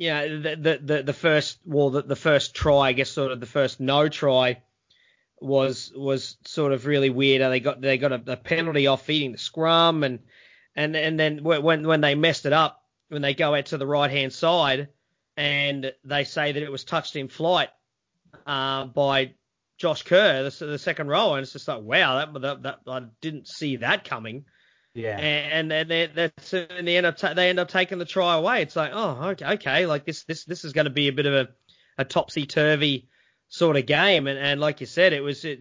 first try, I guess, sort of the first no try was sort of really weird. They got a penalty off feeding the scrum, and then when they messed it up, when they go out to the right hand side and they say that it was touched in flight by Josh Kerr, the second row, and it's just like, wow, that I didn't see that coming. Yeah. And they end up taking the try away. It's like, oh, okay, like this is going to be a bit of a topsy-turvy sort of game. And like you said,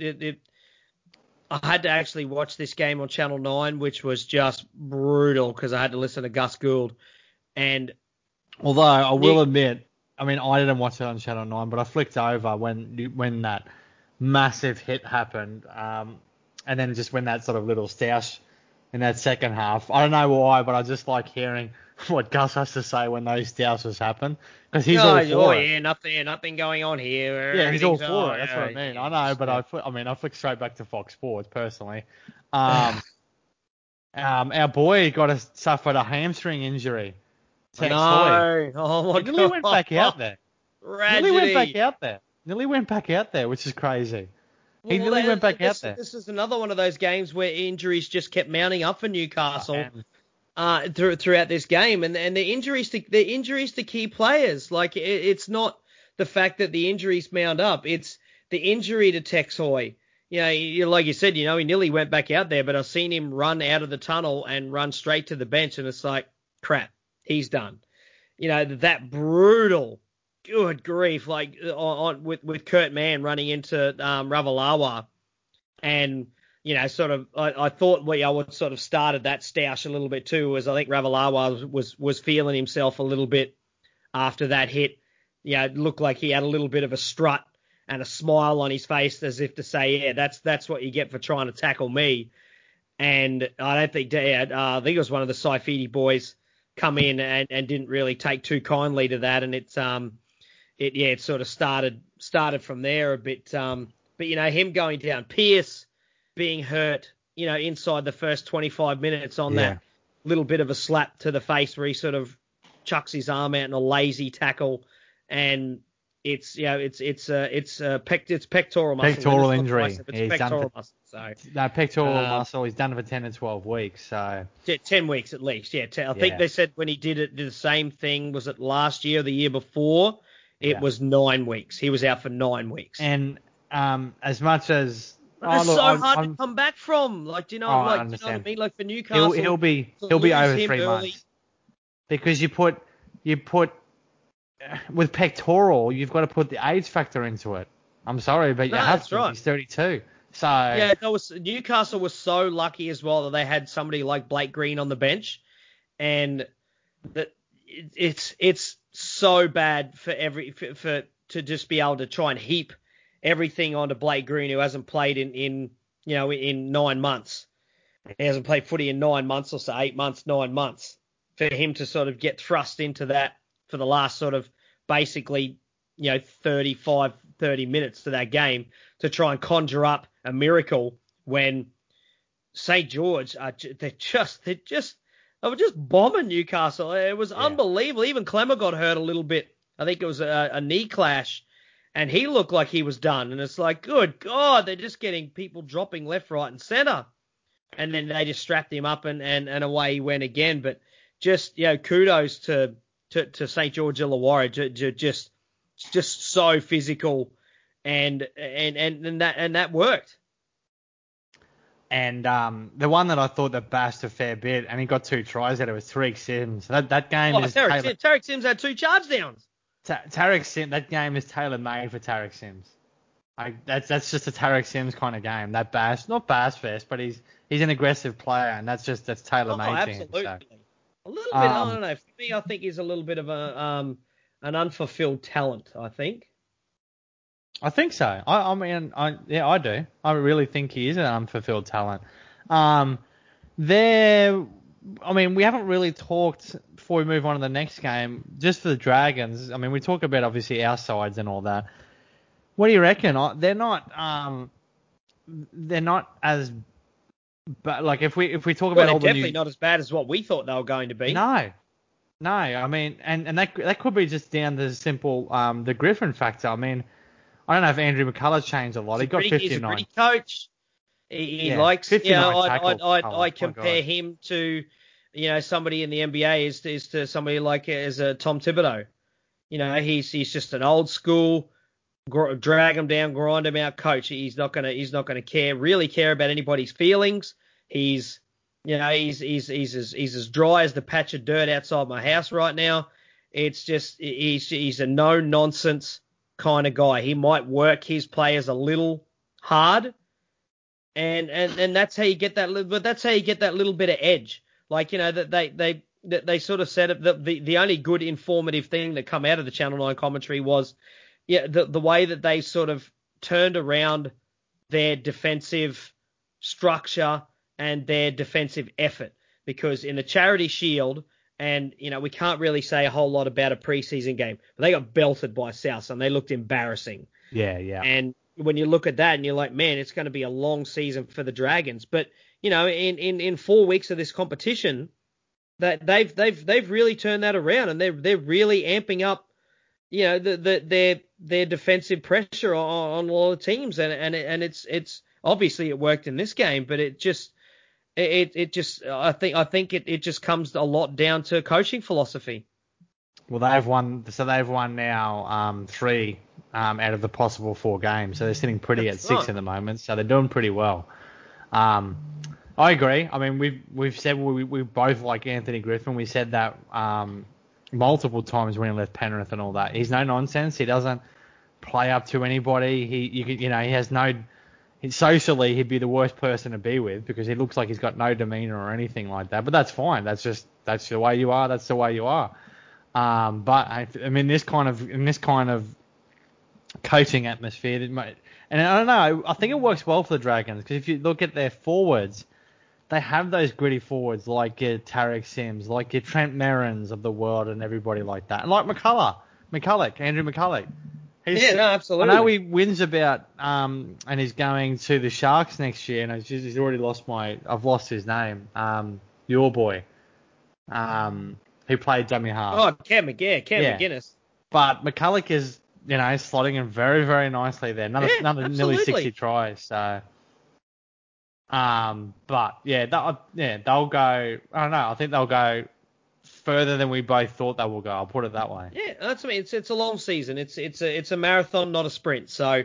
I had to actually watch this game on Channel 9, which was just brutal because I had to listen to Gus Gould. And although I will admit, I mean, I didn't watch it on Channel 9, but I flicked over when that massive hit happened, and then just when that sort of little stoush in that second half. I don't know why, but I just like hearing what Gus has to say when those stoushes happen, because he's all for it. Yeah, nothing going on here. Yeah, he's all for it. That's what I mean. Yeah, I know, but I flicked straight back to Fox Sports personally. Our boy suffered a hamstring injury. No, oh my God. Nearly went back out there. Tragedy. Nearly went back out there, which is crazy. He nearly went back out there. This is another one of those games where injuries just kept mounting up for Newcastle throughout this game, and the injuries to key players. Like it's not the fact that the injuries mount up; it's the injury to Tex Hoy. Like you said, he nearly went back out there, but I've seen him run out of the tunnel and run straight to the bench, and it's like, crap, he's done. That brutal. Good grief! Like with Kurt Mann running into Ravalawa, and sort of I thought what sort of started that stoush a little bit too was I think Ravalawa was feeling himself a little bit after that hit. It looked like he had a little bit of a strut and a smile on his face as if to say, yeah, that's what you get for trying to tackle me. And I don't think I think it was one of the Saifidi boys come in and didn't really take too kindly to that, and it sort of started from there a bit. But him going down, Pierce being hurt, inside the first 25 minutes on that little bit of a slap to the face where he sort of chucks his arm out in a lazy tackle, and it's pectoral muscle. Pectoral injury. It's pectoral muscle. So that pectoral muscle, he's done it for 10 to 12 weeks. So 10 weeks at least. Yeah, I think they said when he did the same thing, was it last year or the year before? It was 9 weeks. He was out for 9 weeks. And as much as it's hard to come back from. Like, do you know what I mean? Like for Newcastle, he'll be over 3 months because you put with pectoral, you've got to put the age factor into it. I'm sorry, but you have to. Right. He's 32. So yeah, Newcastle was so lucky as well that they had somebody like Blake Green on the bench, and that it's so bad for to just be able to try and heap everything onto Blake Green, who hasn't played in 9 months. He hasn't played footy in 9 months or so, 8 months, 9 months. For him to sort of get thrust into that for the last sort of basically 30 minutes to that game to try and conjure up a miracle when St. George they were just bombing Newcastle. It was unbelievable. Even Clemmer got hurt a little bit. I think it was a knee clash, and he looked like he was done. And it's like, good God, they're just getting people dropping left, right, and centre. And then they just strapped him up, and away he went again. But just kudos to St. George Illawarra, just so physical, and that worked. And the one that I thought that bashed a fair bit, and he got 2 tries out of it, was Tariq Sims. That game is Tariq Sims had 2 charge downs. Tariq Sims, that game is tailor-made for Tariq Sims. That's just a Tariq Sims kind of game. That not bash fest, but he's an aggressive player, and that's tailor-made to him. Absolutely. So. A little bit. I don't know. For me, I think he's a little bit of an unfulfilled talent. I think so. I do. I really think he is an unfulfilled talent. We haven't really talked before we move on to the next game. Just for the Dragons, we talk about obviously our sides and all that. What do you reckon? They're not as. But like if we talk about all the definitely not as bad as what we thought they were going to be. No. And that could be just down to simple the Griffin factor. I don't know if Andrew McCullough changed a lot. He got 59. He's a pretty coach. He likes. I compare him to somebody in the NBA is to somebody like as a Tom Thibodeau. He's just an old school drag them down, grind them out, coach. He's not gonna really care about anybody's feelings. He's as dry as the patch of dirt outside my house right now. It's just he's a no nonsense kind of guy. He might work his players a little hard, and that's how you get that. But that's how you get that little bit of edge. Like, that they sort of said it. The only good informative thing that come out of the Channel 9 commentary was, the way that they sort of turned around their defensive structure and their defensive effort. Because in the Charity Shield, and, we can't really say a whole lot about a preseason game, but they got belted by South, and they looked embarrassing. Yeah. And when you look at that and you're like, man, it's going to be a long season for the Dragons. But, in 4 weeks of this competition, that they've really turned that around, and they're really amping up, their defensive pressure on a lot of teams, and it's obviously it worked in this game, but it just I think it just comes a lot down to coaching philosophy. Well, they've won now 3 out of the possible 4 games, so they're sitting pretty at 6 at the moment, so they're doing pretty well. I agree. I mean, we've said we both like Anthony Griffin. We said that multiple times when he left Penrith and all that. He's no nonsense. He doesn't play up to anybody. He has no. Socially, he'd be the worst person to be with because he looks like he's got no demeanor or anything like that. But that's fine. That's the way you are. That's the way you are. But I mean, this kind of coaching atmosphere, and I don't know. I think it works well for the Dragons because if you look at their forwards, they have those gritty forwards like your Tarek Sims, like your Trent Merrins of the world, and everybody like that, and like Andrew McCulloch. Absolutely. I know he wins about and he's going to the Sharks next year, and he's already I've lost his name. Your boy, who played dummy half. Oh, Cam McGuinness. But McCulloch is, slotting in very, very nicely there. Another nearly 60 tries. So, but they'll go. I don't know. I think they'll go further than we both thought they will go. I'll put it that way. Yeah, that's I mean, it's a long season. It's a marathon, not a sprint. So,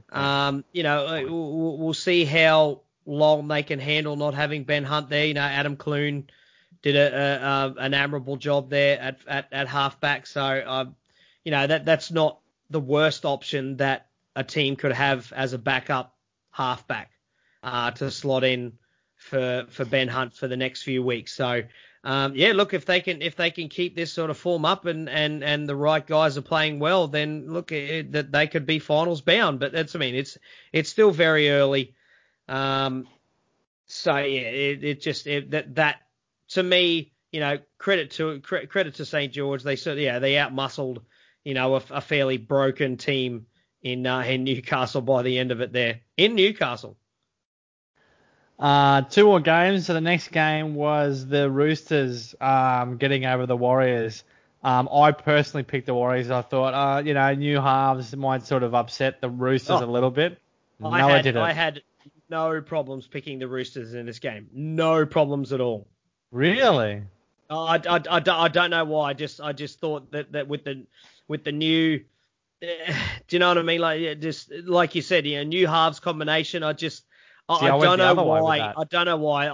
we'll see how long they can handle not having Ben Hunt there. Adam Clune did an admirable job there at halfback. So, that's not the worst option that a team could have as a backup halfback to slot in for Ben Hunt for the next few weeks. So, look, if they can keep this sort of form up and the right guys are playing well, then look, that they could be finals bound. But it's still very early. That to me, credit to St. George. They outmuscled, a fairly broken team in Newcastle by the end of it there in Newcastle. 2 more games. So the next game was the Roosters getting over the Warriors. I personally picked the Warriors. I thought, new halves might sort of upset the Roosters a little bit. I didn't. I had no problems picking the Roosters in this game. No problems at all. Really? I don't know why. I just thought that with the new, do you know what I mean? Like, just like you said, new halves combination. I don't know why. I don't know why.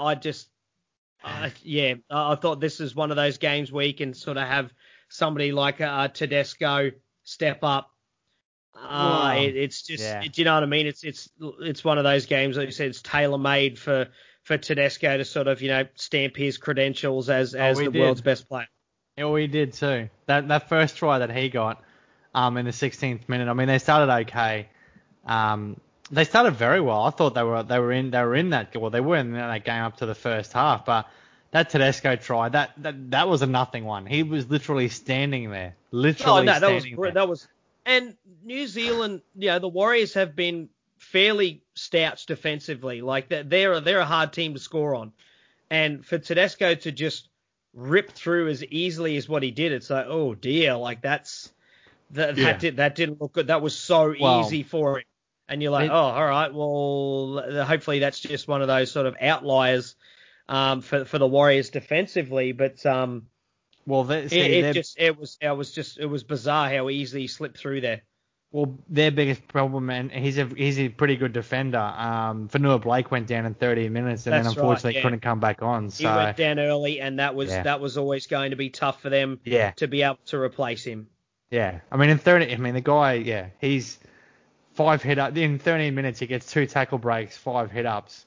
I thought this is one of those games where you can sort of have somebody like Tedesco step up. It's just, do you know what I mean? It's one of those games that you said it's tailor made for Tedesco to sort of, stamp his credentials as the world's best player. Yeah, we did too. That first try that he got in the 16th minute. I mean, they started okay. They started very well. I thought they were in that. Well, they were in that game up to the first half, but that Tedesco try, that was a nothing one. He was literally standing there, that was. And New Zealand, the Warriors have been fairly stout defensively. Like they're a hard team to score on, and for Tedesco to just rip through as easily as what he did, it's like, oh dear, like that didn't look good. That was so easy for him. And you're like, all right, well, hopefully that's just one of those sort of outliers for the Warriors defensively. But it was bizarre how easily he slipped through there. Well, their biggest problem, and he's a pretty good defender. Fanua Blake went down in 30 minutes, and then That's unfortunately right, yeah. couldn't come back on. He So went down early, and that was always going to be tough for them to be able to replace him. Yeah, I mean the guy, he's 5 hit up in 13 minutes. He gets 2 tackle breaks, 5 hit ups,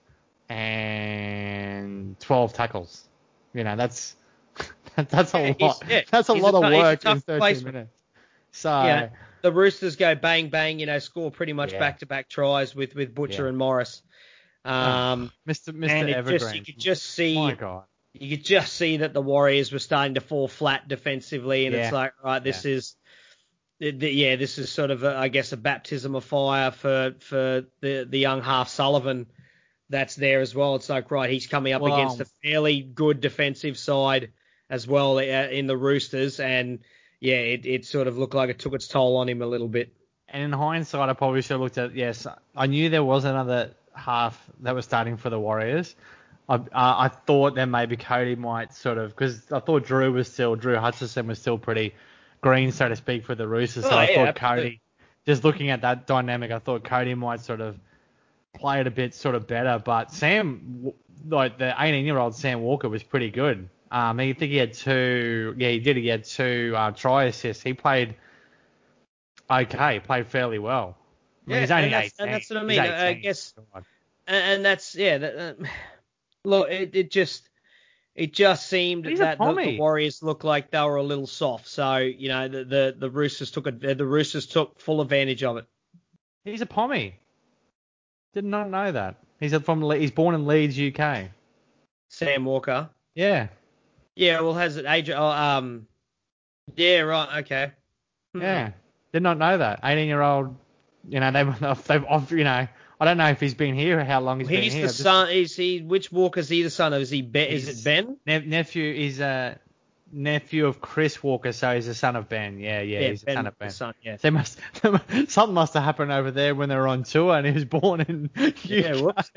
and 12 tackles. That's a lot. That's a lot of work in 13 minutes. So the Roosters go bang bang, score pretty much back-to-back tries with Butcher and Morris. Mr. And Evergreen. You could just see. My God. You could just see that the Warriors were starting to fall flat defensively, and it's like, right, this is sort of, I guess, a baptism of fire for the young half Sullivan that's there as well. It's like, right, he's coming up against a fairly good defensive side as well in the Roosters, and it sort of looked like it took its toll on him a little bit. And in hindsight, I probably should have looked at, I knew there was another half that was starting for the Warriors. I thought that maybe Cody might sort of, because I thought Drew Hutchison was still pretty green, so to speak, for the Roosters. So I thought Cody, just looking at that dynamic, I thought Cody might sort of play it a bit sort of better. But Sam, like the 18-year-old Sam Walker was pretty good. I think he had 2, he did. He had 2 try assists. He played okay, played fairly well. I mean, he's only 18. And that's what I mean. I guess, and that's, look, it just seemed that the Warriors looked like they were a little soft. So, the Roosters took full advantage of it. He's a Pommy. Did not know that. He's born in Leeds, UK. Sam Walker. Yeah. Yeah, well, has it age? Yeah, right. Okay. Yeah. Did not know that. 18-year-old. They've I don't know if he's been here, how long he's been here. He's the son. Which Walker's he the son of? Is he Ben? Is it Ben? Nephew is a nephew of Chris Walker, so he's the son of Ben. Yeah, he's the son of Ben. Son, yeah. Something must have happened over there when they were on tour, and he was born in UK. Yeah, whoops.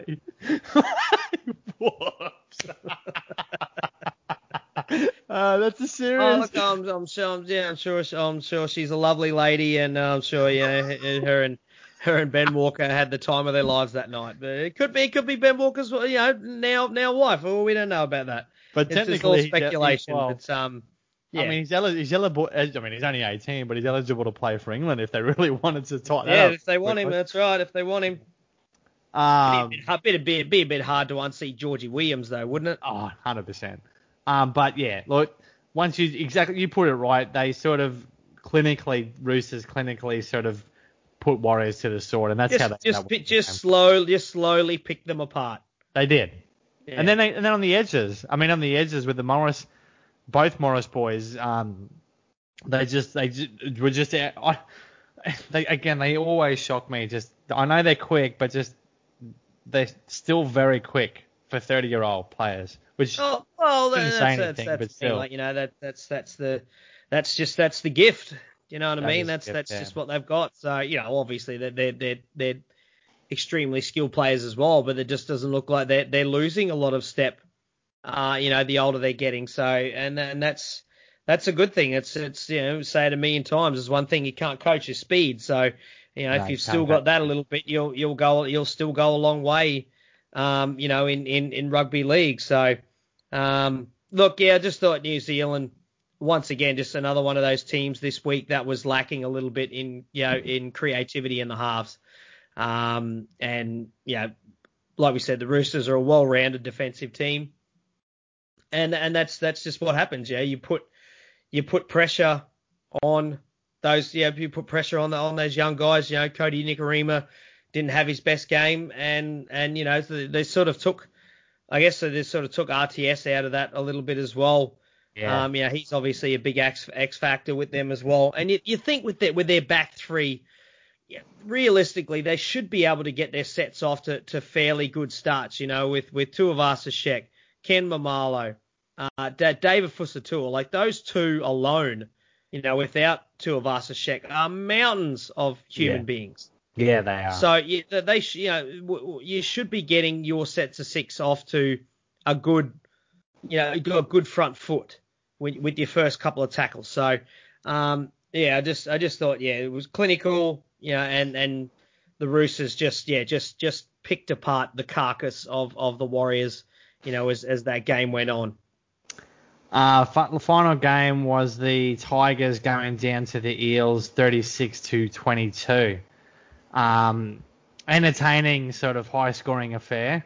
Whoops. That's a serious. Oh, look, I'm sure she's a lovely lady, and I'm sure her and Ben Walker had the time of their lives that night. But it could be Ben Walker's now wife. Well, we don't know about that. But it's just all speculation. I mean, he's eligible. I mean, he's only 18, but he's eligible to play for England if they really wanted to tighten that up. Yeah, if they want him, that's right. If they want him. It'd be a bit hard to unseat Georgie Williams, though, wouldn't it? Oh, 100%. But yeah, look, once you put it right, they sort of Roosters clinically sort of put Warriors to the sword, and that's how they just slowly pick them apart. They did. Yeah. And then on the edges, with the Morris, both Morris boys, they always shock me. I know they're quick, but they're still very quick for 30-year-old players. Which that's the thing. Like, that's the gift. You know what I mean? That's just what they've got. So, obviously they're extremely skilled players as well, but it just doesn't look like they're losing a lot of step. The older they're getting. So, and that's a good thing. It's say it a million times. There's one thing you can't coach is speed. So, if you've still got that a little bit, you'll still go a long way. In rugby league. So, look, I just thought New Zealand, once again, just another one of those teams this week that was lacking a little bit in creativity in the halves. Like we said, the Roosters are a well-rounded defensive team. And that's just what happens. Yeah, you put pressure on those. Yeah, you put pressure on those young guys. Cody Nikorima didn't have his best game, and they sort of took RTS out of that a little bit as well. Yeah. He's obviously a big X factor with them as well. And you think with their back three, realistically they should be able to get their sets off to fairly good starts. With Tuivasa-Sheck, Ken Mamalo, David Fusitu'a, like those two alone, without Tuivasa-Sheck, are mountains of human beings. Yeah, they are. So you should be getting your sets of 6 off to a good, a good front foot with your first couple of tackles. So, I just thought, it was clinical. and the Roosters just picked apart the carcass of the Warriors, as that game went on. The final game was the Tigers going down to the Eels 36-22. Entertaining sort of high-scoring affair.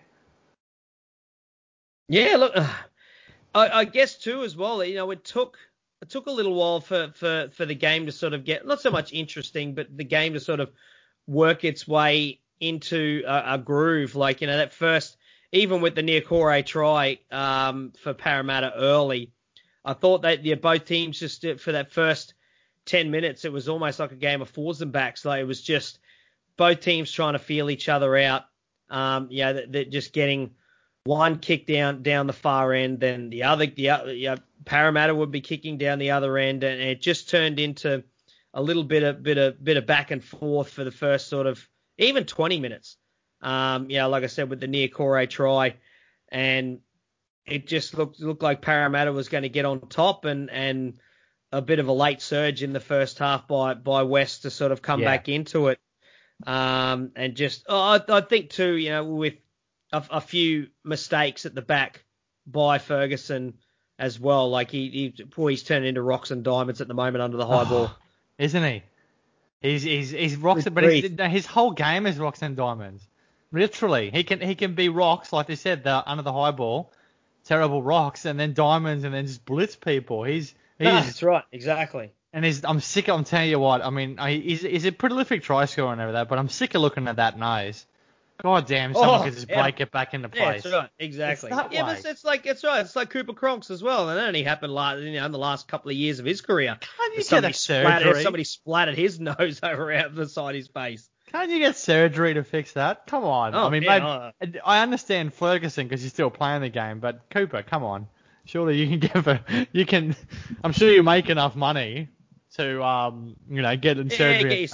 Yeah, look, I guess too as well. It took a little while for the game to sort of get not so much interesting, but the game to sort of work its way into a groove. Like that first, even with the Niokore try for Parramatta early, I thought that both teams just for that first 10 minutes, it was almost like a game of fours and backs. Like it was just both teams trying to feel each other out. That just getting one kick down the far end, then the other Parramatta would be kicking down the other end, and it just turned into a little bit of back and forth for the first sort of even 20 minutes. Like I said, with the Niokore try, and it just looked like Parramatta was going to get on top, and a bit of a late surge in the first half by West to sort of come back into it. And just, I think too, with a few mistakes at the back by Ferguson as well. Like he's turning into rocks and diamonds at the moment under the high ball, isn't he? He's rocks, but his whole game is rocks and diamonds. Literally, he can be rocks, like they said, under the high ball, terrible rocks, and then diamonds, and then just blitz people. That's right, exactly. And I'm sick. I'm telling you what. I mean, he's a prolific try scorer and everything, but I'm sick of looking at that nose. God damn, someone could just break it back into place. Yeah, that's right, exactly. It's that way. But it's right. It's like Cooper Cronks as well, and that only happened in the last couple of years of his career. Can't you get a surgery? Somebody splattered his nose over out the side of his face. Can't you get surgery to fix that? Come on. Oh, I mean, I understand Ferguson because he's still playing the game, but Cooper, come on. Surely you can I'm sure you make enough money to get in surgery.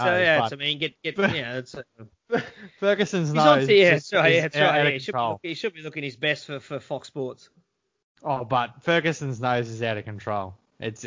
Ferguson's nose. That's right. He should be looking his best for Fox Sports. Oh, but Ferguson's nose is out of control. That's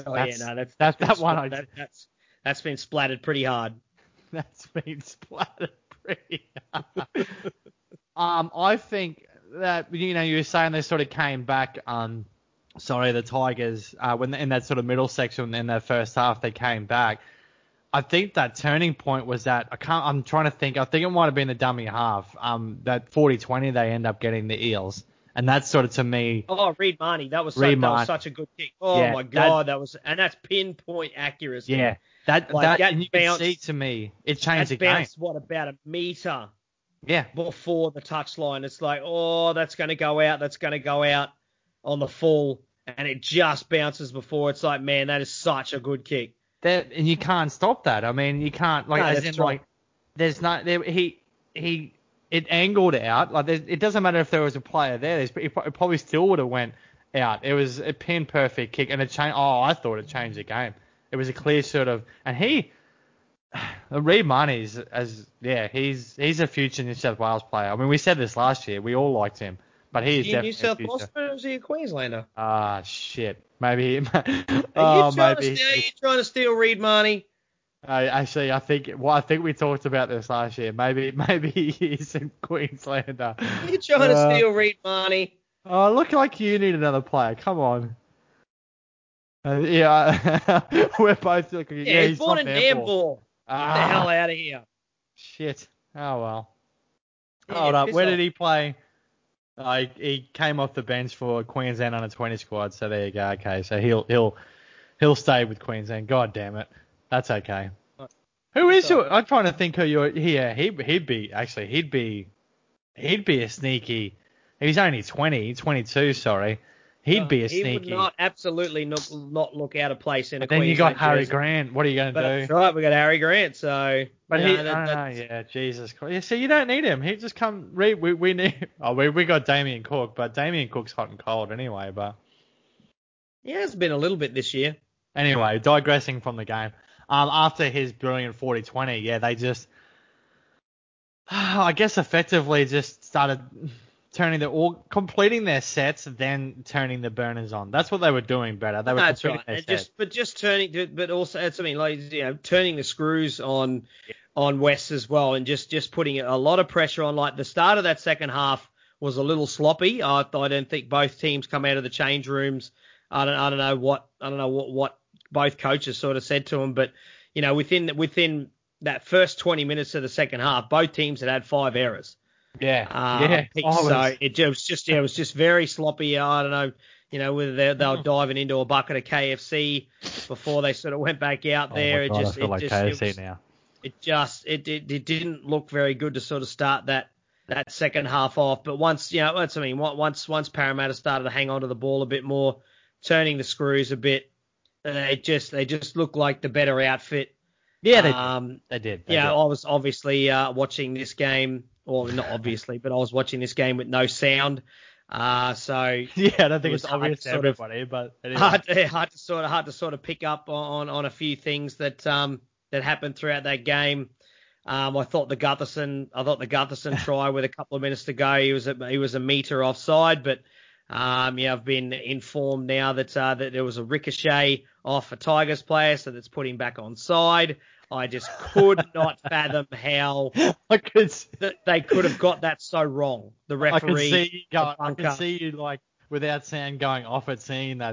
been splattered pretty hard. That's been splattered pretty hard. I think that you were saying they sort of came back. The Tigers when in that sort of middle section in their first half they came back. I think that turning point was that I'm trying to think. I think it might have been the dummy half. That 40-20 they end up getting the Eels, and that's sort of to me. Oh, Reid Marnie, that was such a good kick. Oh yeah, my God, that's pinpoint accuracy. Yeah, that and you can see to me it changed the game. Bounced about a meter. Yeah. Before the touchline, it's like, that's going to go out. That's going to go out on the full, and it just bounces before. It's like, man, that is such a good kick. And you can't stop that. I mean, you can't there's not there. It angled out. Like it doesn't matter if there was a player there. It probably still would have went out. It was a pin perfect kick, and it changed. Oh, I thought it changed the game. It was a clear sort of, and Reid Marnie he's a future New South Wales player. I mean, we said this last year. We all liked him, but he is definitely New South Wales, or is he a Queenslander? Shit. Maybe. Are you trying to steal Reid Marnie? Actually, I think we talked about this last year. Maybe he's a Queenslander. Are you trying to steal Reid Marnie? Oh, look like you need another player. Come on. We're both looking. Yeah, he's born in Nambour. Get the hell out of here. Shit. Oh well. Yeah, hold up. Where did he play? He came off the bench for Queensland under 20 squad. So there you go. Okay, so he'll stay with Queensland. God damn it. That's okay. Who is your? I'm trying to think who you're. Yeah, he'd be a sneaky. He's only 22. Sorry. He'd be a sneaky. He would not absolutely not look out of place in a Queensland. Then you got Harry Grant. What are you going to do? That's right, we got Harry Grant. So, but Jesus Christ. Yeah, so you don't need him. He just come. We need. We got Damien Cook, but Damien Cook's hot and cold anyway. But yeah, it's been a little bit this year. Anyway, digressing from the game. After his brilliant 40-20, yeah, they just, I guess, effectively just started completing their sets, then turning the burners on. That's what they were doing better. They were completing their sets. But also, it's something like, turning the screws on on West as well, and just putting a lot of pressure on. Like the start of that second half was a little sloppy. I don't think both teams come out of the change rooms. I don't know what both coaches sort of said to them, but within that first 20 minutes of the second half, both teams had 5 errors. Yeah. So it was just very sloppy. I don't know, whether they were diving into a bucket of KFC before they sort of went back out there. Oh my God, I feel like KFC now. It didn't look very good to sort of start that second half off. But once Parramatta started to hang on to the ball a bit more, turning the screws a bit, they just looked like the better outfit. Yeah, they did. I was obviously watching this game, or not obviously, but I was watching this game with no sound. So yeah, I don't think it's obvious to everybody, but anyway. hard to sort of pick up on a few things that happened throughout that game. I thought the Gutherson try with a couple of minutes to go, he was a metre offside, but I've been informed now that there was a ricochet off a Tigers player, so that's put him back on side. I just could not fathom how they could have got that so wrong. The referee, I can see you like without sound going off at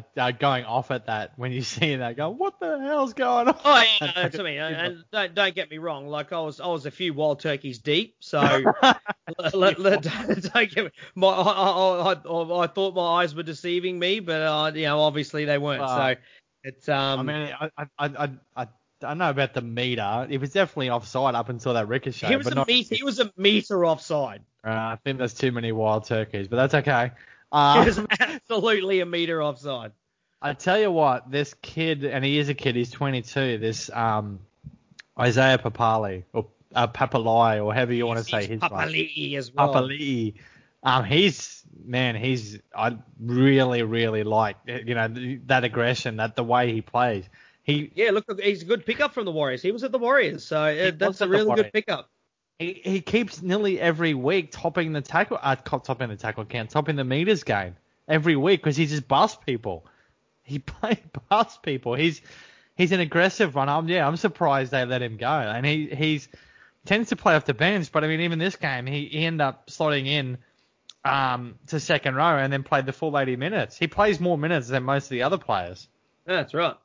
that when you see that, going, what the hell's going on? Oh yeah, that's what I mean. And don't get me wrong, like I was a few wild turkeys deep, so don't get me. I thought my eyes were deceiving me, but obviously they weren't. So it's I mean, I don't know about the meter. It was definitely offside up until that ricochet. He was a meter offside. I think there's too many wild turkeys, but that's okay. He was absolutely a meter offside. I tell you what, this kid, and he is a kid, he's 22. This Isaiah Papali or Papalai, or however you want to say his name. Papali'i as well. Papali'i. I really, really like that aggression, the way he plays. Look, he's a good pickup from the Warriors. He was at the Warriors, so that's a really good pickup. He keeps nearly every week topping the meters game every week because he just busts people. Busts people. He's an aggressive runner. I'm surprised they let him go. And he tends to play off the bench, but I mean, even this game, he ended up slotting in to second row and then played the full 80 minutes. He plays more minutes than most of the other players. That's right.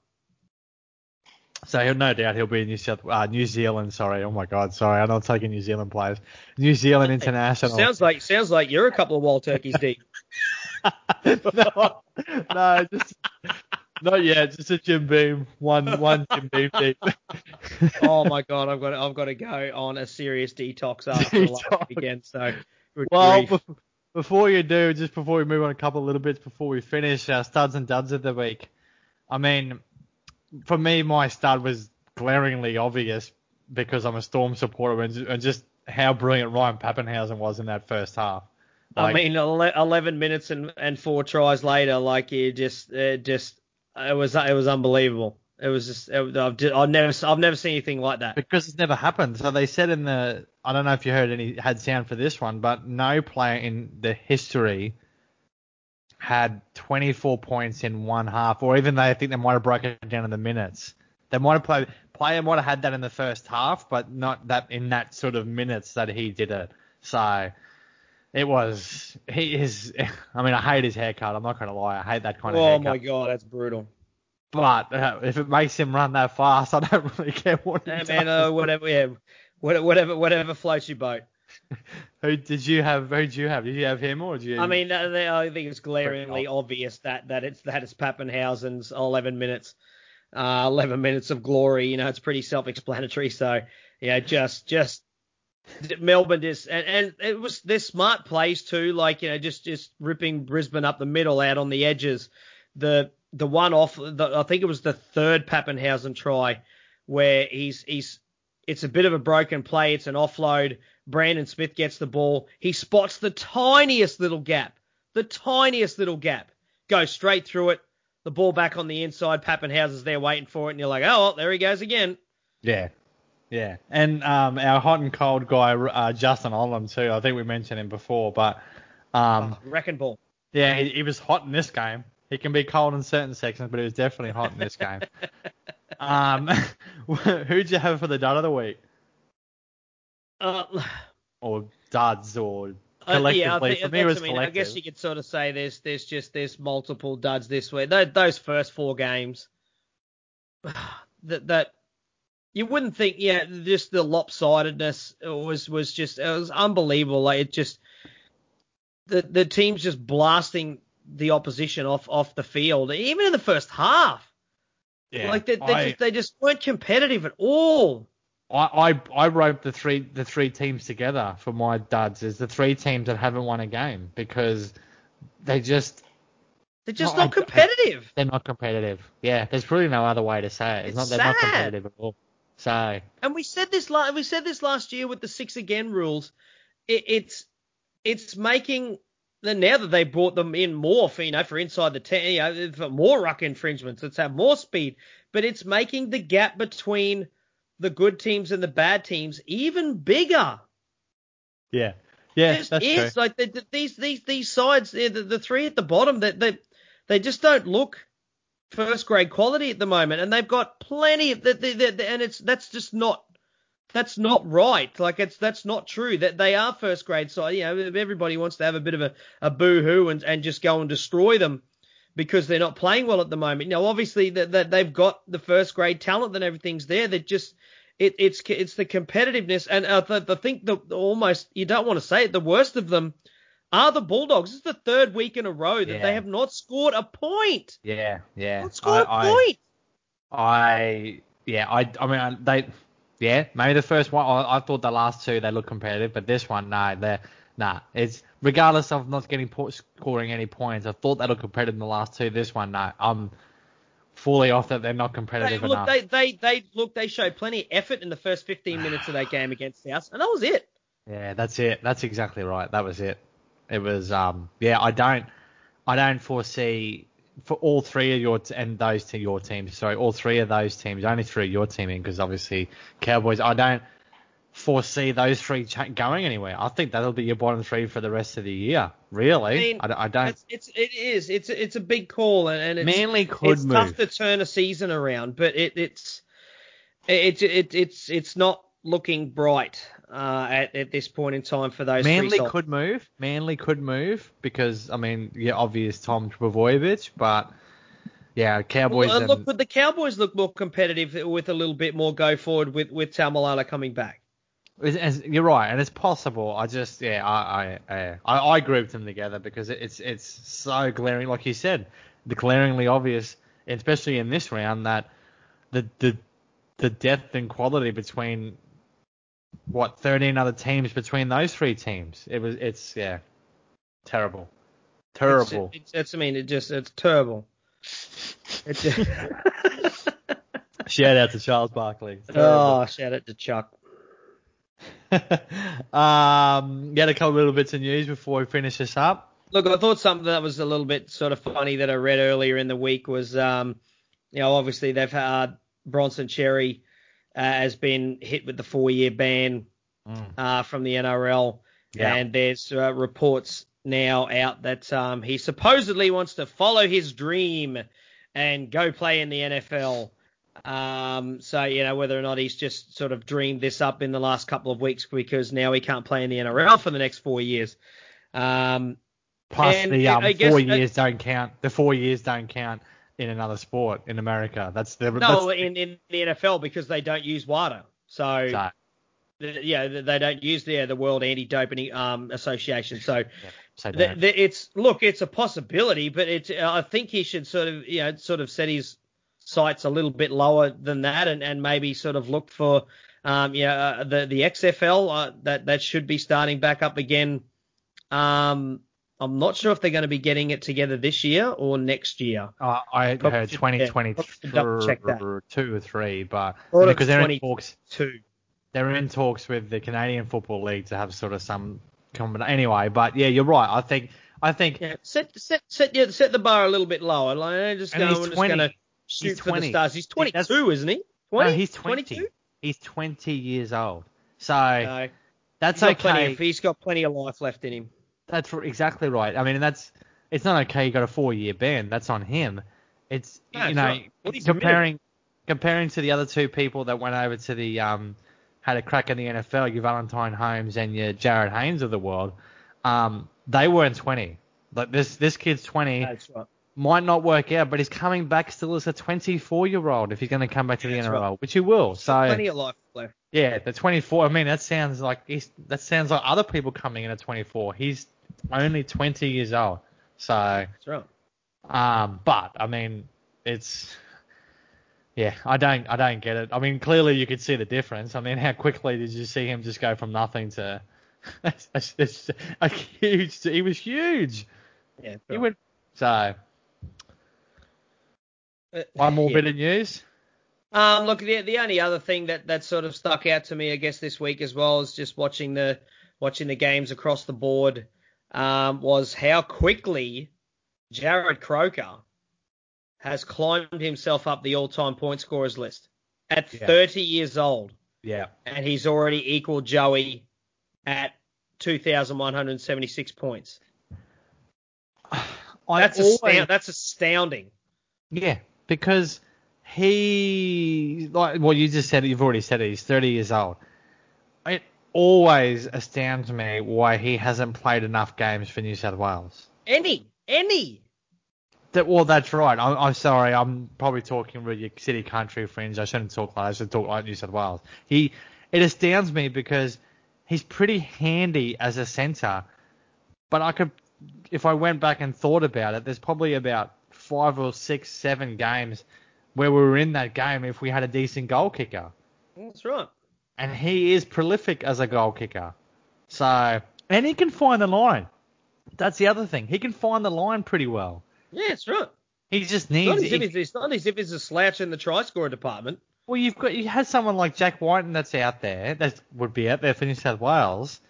So no doubt he'll be in New Zealand. Sorry, oh my God, sorry, I'm not taking New Zealand players. New Zealand international. Sounds like you're a couple of wild turkeys deep. No, just not yet. Just a Jim Beam, one Jim Beam deep. Oh my God, I've got to go on a serious detox after last weekend. So before we move on a couple of little bits before we finish our studs and duds of the week. I mean, for me, my stud was glaringly obvious because I'm a Storm supporter and just how brilliant Ryan Pappenhausen was in that first half. I mean, 11 minutes and 4 tries later, like it was unbelievable. It was just I've never seen anything like that because it's never happened. So they said I don't know if you had sound for this one, but no player in the history had 24 points in one half, or even I think they might have broken it down in the minutes. They might have player might have had that in the first half, but not that in that sort of minutes that he did it. So I hate his haircut. I'm not going to lie. I hate that kind of haircut. Oh my God, that's brutal. But if it makes him run that fast, I don't really care what he does. Man, whatever floats your boat. Who did you have? Did you have him or did you? I mean, I think it's glaringly obvious that it's Pappenhausen's 11 minutes of glory. It's pretty self-explanatory. So just Melbourne and it was their smart plays too. Like just ripping Brisbane up the middle out on the edges. The one off, I think it was the third Pappenhausen try where it's a bit of a broken play. It's an offload. Brandon Smith gets the ball. He spots the tiniest little gap. Goes straight through it. The ball back on the inside. Pappenhausen's there waiting for it. And you're like, oh, well, there he goes again. Yeah. Yeah. And our hot and cold guy, Justin Olam, too. I think we mentioned him before. But wrecking ball. Yeah, he was hot in this game. He can be cold in certain sections, but he was definitely hot in this game. Who'd you have for the dud of the week? Uh, or duds or yeah, collectively. For me, it was I mean, I guess collective. you could sort of say there's multiple duds this week. Those first 4 games, that you wouldn't think, yeah, just the lopsidedness was just, it was unbelievable. Like, it just, the team's just blasting the opposition off the field, even in the first half. Yeah, Like, they just weren't competitive at all. I wrote the three teams together for my duds as the 3 teams that haven't won a game because they just They're just not competitive. they're not competitive. Yeah, there's really no other way to say it. It's They're not sad. competitive at all. So And we said this last year with the 6 again rules. It's making now that they brought them in more for inside the 10, for more ruck infringements. Let's have more speed, but it's making the gap between the good teams and the bad teams even bigger. yeah, It that's is true. like these sides, the 3 at the bottom, that they just don't look first grade quality at the moment, and they've got plenty of and that's not right. Like, that's not true. That they are first grade side. Everybody wants to have a bit of a boo-hoo and just go and destroy them because they're not playing well at the moment. Obviously that they've got the first grade talent and everything's there. That just it's the competitiveness, and I think that almost, you don't want to say it, the worst of them are the Bulldogs. This is the 3rd week in a row that they have not scored a point. Yeah. Not scored a point. Maybe the first one, I thought the last 2, they look competitive, but this one, it's regardless of not scoring any points, I thought they looked competitive in the last 2, this one, no, I'm fully off that they're not competitive enough. They showed plenty of effort in the first 15 minutes of that game against South, and that was it. Yeah, that's it. That's exactly right. That was it. It was, I don't foresee for all 3 of your teams. Sorry, all 3 of those teams. Only 3 of your team in, because obviously Cowboys. I don't foresee those 3 going anywhere. I think that'll be your bottom 3 for the rest of the year. Really, I don't. It's a big call, and Manly could move. Tough to turn a season around, but it's not looking bright at this point in time for those 3 Manly sides. could move. Manly could move because, I mean, obvious Tom Trbojevic, but yeah, Cowboys. Would the Cowboys look more competitive with a little bit more go forward with Taumalala coming back? You're right, and it's possible. I grouped them together because it's so glaring, like you said, the glaringly obvious, especially in this round, that the depth and quality between 13 other teams between those 3 teams. It's terrible. It's terrible. Shout out to Charles Barkley. Oh, shout out to Chuck. You had a couple little bits of news before we finish this up. Look, I thought something that was a little bit sort of funny that I read earlier in the week was, obviously they've had Bronson Cherry has been hit with the 4-year ban from the NRL, and there's reports now out that he supposedly wants to follow his dream and go play in the NFL. So, whether or not he's just sort of dreamed this up in the last couple of weeks because now he can't play in the NRL for the next 4 years. Plus, the 4 years don't count. The 4 years don't count in another sport in America. In the NFL because they don't use WADA. So they don't use the World Anti-Doping Association. So it's a possibility, but I think he should sort of set his sights a little bit lower than that, and maybe sort of look for the XFL that should be starting back up again. I'm not sure if they're going to be getting it together this year or next year. I heard 2022 or 3, but because they're in talks. They're in talks with the Canadian Football League to have sort of some combination. Anyway, but yeah, you're right. I think set the bar a little bit lower. Like, just going to shoot for the stars. He's 22, isn't he? 20? No, he's 20. 22? He's 20 years old. So that's okay. He's got plenty of life left in him. That's exactly right. I mean, it's not okay. You got a 4-year ban. That's on him. It's comparing to the other 2 people that went over to the had a crack in the NFL, your Valentine Holmes and your Jared Haynes of the world, they weren't 20. Like this kid's 20. That's right. Might not work out, but he's coming back still as a 24-year-old if he's going to come back to the NRL, right. which he will. So plenty of life left. yeah, the 24. I mean, that sounds like other people coming in at 24. He's only 20 years old. So That's right. but I mean, I don't get it. I mean, clearly you could see the difference. I mean, how quickly did you see him just go from nothing to a huge? He was huge. Yeah. He went so. One more bit of news. Look, the only other thing that sort of stuck out to me, I guess, this week as well is just watching the games across the board, was how quickly Jared Croker has climbed himself up the all-time point scorers list at 30 years old. Yeah. And he's already equaled Joey at 2,176 points. That's astounding. Yeah, because you've already said it, he's 30 years old. It always astounds me why he hasn't played enough games for New South Wales. Any. That's right. I'm sorry. I'm probably talking with your city country friends. I shouldn't talk like that. I should talk like New South Wales. It astounds me because he's pretty handy as a centre. But if I went back and thought about it, there's probably about 5 or 6, 7 games where we were in that game if we had a decent goal kicker. That's right. And he is prolific as a goal kicker. And he can find the line. That's the other thing. He can find the line pretty well. Yeah, that's right. He just needs. It's not as if he's a slouch in the try scorer department. Well, you had someone like Jack Whiten that's out there, that would be out there for New South Wales.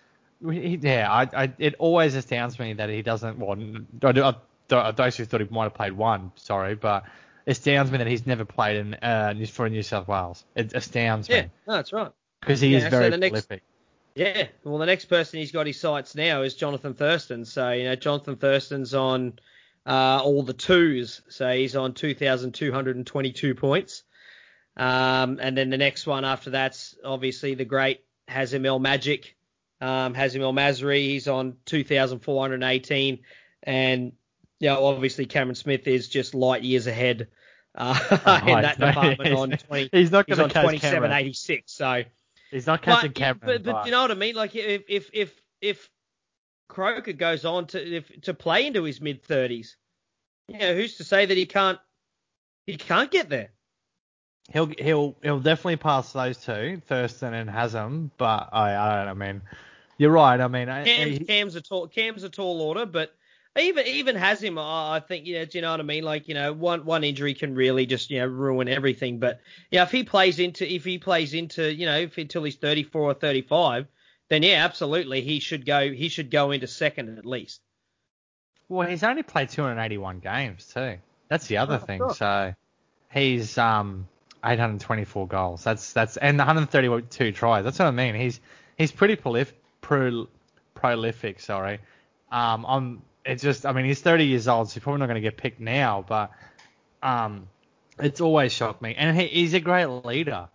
It always astounds me that he doesn't. Well, I actually thought he might have played one. Sorry, but it astounds me that he's never played for New South Wales. It astounds me. Yeah, no, that's right. Because he is very prolific. Yeah, well, the next person he's got his sights now is Jonathan Thurston. So, Jonathan Thurston's on all the twos. So he's on 2,222 points. And then the next one after that's obviously the great Hazim El Magic. Hazim El Masri, he's on 2,418. And, obviously Cameron Smith is just light years ahead in that department on 20. He's not going to catch 2786. So he's not catching Cameron. But you know what I mean? Like if Croker goes on to play into his mid-30s, who's to say that he can't get there? He'll definitely pass those two, Thurston and Hazem, but I don't know. I mean, you're right. I mean, Cam's a tall order, but even Hazem, I think, do you know what I mean? Like, one injury can really just ruin everything. But if he plays into until he's 34 or 35, then absolutely he should go into second at least. Well, he's only played 281 games too. That's the other thing. Sure. So he's 824 goals. That's and 132 tries. That's what I mean. He's pretty prolific. Sorry. He's 30 years old, so he's probably not going to get picked now. But it's always shocked me, and he's a great leader.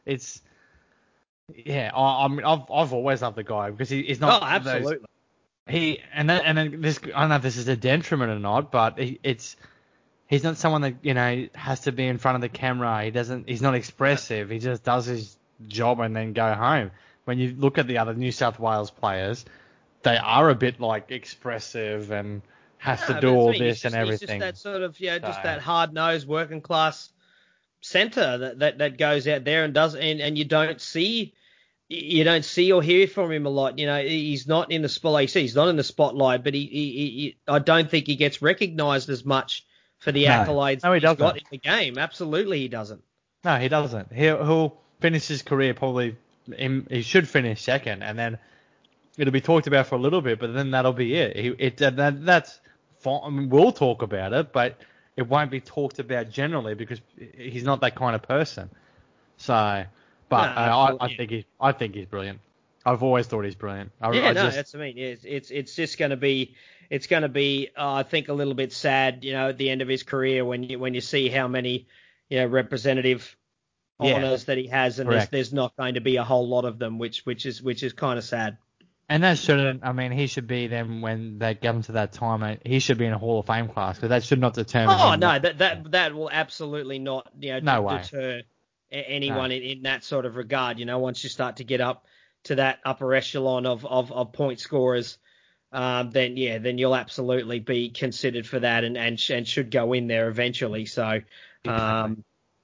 I've always loved the guy because he's not. Oh, absolutely. And then this, I don't know if this is a detriment or not, but he's not someone that has to be in front of the camera. He's not expressive. He just does his job and then go home. When you look at the other New South Wales players, they are a bit like expressive and have to do all this and everything. He's just that sort of just that hard nosed working class centre that goes out there and does and you don't see or hear from him a lot. He's not in the spotlight. He's not in the spotlight, but he I don't think he gets recognised as much for the accolades he he's got in the game. Absolutely, he doesn't. No, he doesn't. He'll finish his career probably. He should finish second, and then it'll be talked about for a little bit, but then that'll be it. That's fine. I mean, we'll talk about it, but it won't be talked about generally because he's not that kind of person. So, but I think he's brilliant. I've always thought he's brilliant. That's what I mean. It's just going to be. It's going to be, I think, a little bit sad, at the end of his career when you see how many, representative honours that he has, and Correct. there's not going to be a whole lot of them, which is kind of sad. And that shouldn't. I mean, he should be then when they get him to that time. He should be in a Hall of Fame class because that should not determine. Oh him no, that will absolutely not No way. deter anyone in that sort of regard. Once you start to get up to that upper echelon of point scorers, then you'll absolutely be considered for that and should go in there eventually. So, that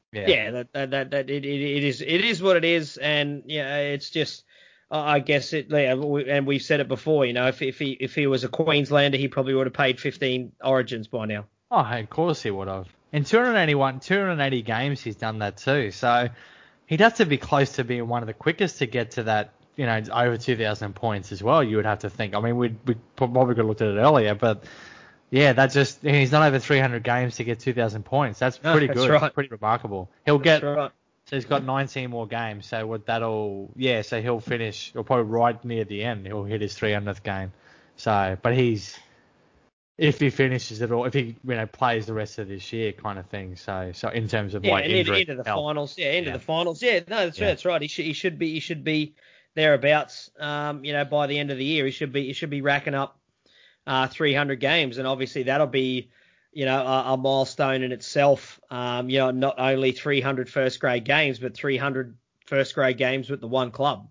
it is what it is, and it's just. I guess and we've said it before. If he was a Queenslander, he probably would have paid 15 Origins by now. Oh, hey, of course he would have. In 280 games, he's done that too. So he'd have to be close to being one of the quickest to get to that, over 2,000 points as well. You would have to think. I mean, we probably could have looked at it earlier, but yeah, he's not over 300 games to get 2,000 points. That's pretty good. Right. That's pretty remarkable. Right. So he's got 19 more games. So so he'll finish, or probably right near the end, he'll hit his 300th game. So, but if he finishes it all, if he plays the rest of this year, kind of thing. So in terms of injury, into the finals, the finals. Yeah, no, that's right. He should be thereabouts. By the end of the year, he should be racking up 300 games, and obviously that'll be. A milestone in itself. Not only 300 first grade games, but 300 first grade games with the one club.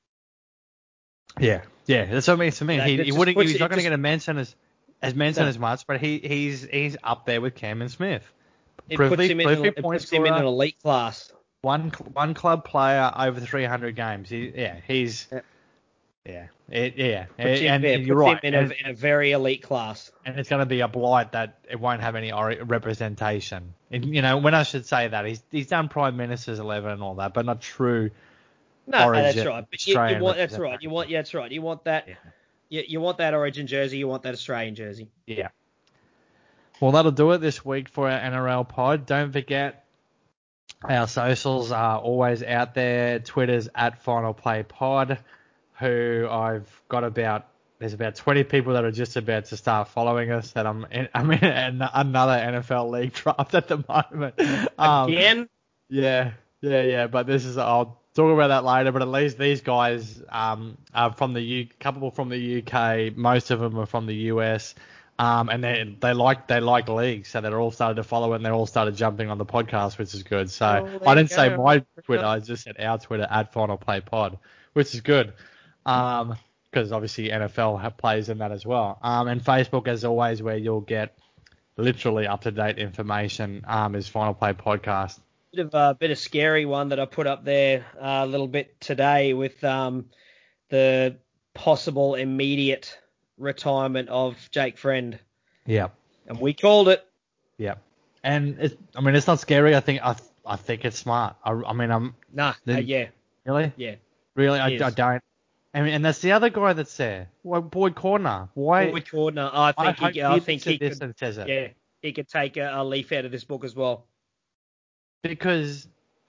Yeah, that's what I mean. To me, he's not going to get a mention as much, but he's up there with Cameron Smith. It puts him in an elite class. One club player over 300 games. He's. Yeah. You're right. In a very elite class. And it's going to be a blight that it won't have any representation. And, when I should say that, he's done Prime Minister's 11 and all that, but not true. No, Origin, that's right. But that's right. That's right. You want that. Yeah. You want that Origin jersey. You want that Australian jersey. Yeah. Well, that'll do it this week for our NRL pod. Don't forget, our socials are always out there. Twitter's @FinalPlayPod. Who I've got there's about 20 people that are just about to start following us. That I'm in another NFL league draft at the moment. Again? Yeah. But I'll talk about that later. But at least these guys are from the couple from the UK. Most of them are from the US. And they like leagues, so they're all started to follow it, and they're all started jumping on the podcast, which is good. So I didn't say my Twitter, I just said our Twitter @FinalPlayPod, which is good. Because obviously NFL plays in that as well. And Facebook, as always, where you'll get literally up-to-date information, is Final Play Podcast. Bit of scary one that I put up there a little bit today with the possible immediate retirement of Jake Friend. Yeah. And we called it. Yeah. And it's not scary. I think it's smart. Yeah. Really? Yeah. Really? I don't. And that's the other guy that's there. Boyd Cordner. Why? Boyd Cordner. I think he could. And says it. Yeah, he could take a leaf out of this book as well. Because,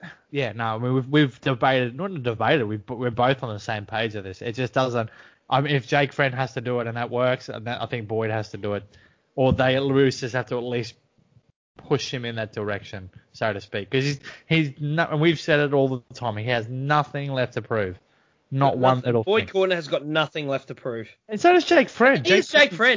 we've debated. Not debated. We're both on the same page of this. It just doesn't. If Jake Friend has to do it and that works, I think Boyd has to do it, or they Roosters have to at least push him in that direction, so to speak. Because he's not, and we've said it all the time. He has nothing left to prove. Not one little Boyd thing. Cordner has got nothing left to prove. And so does Jake Friend. He's Jake Friend.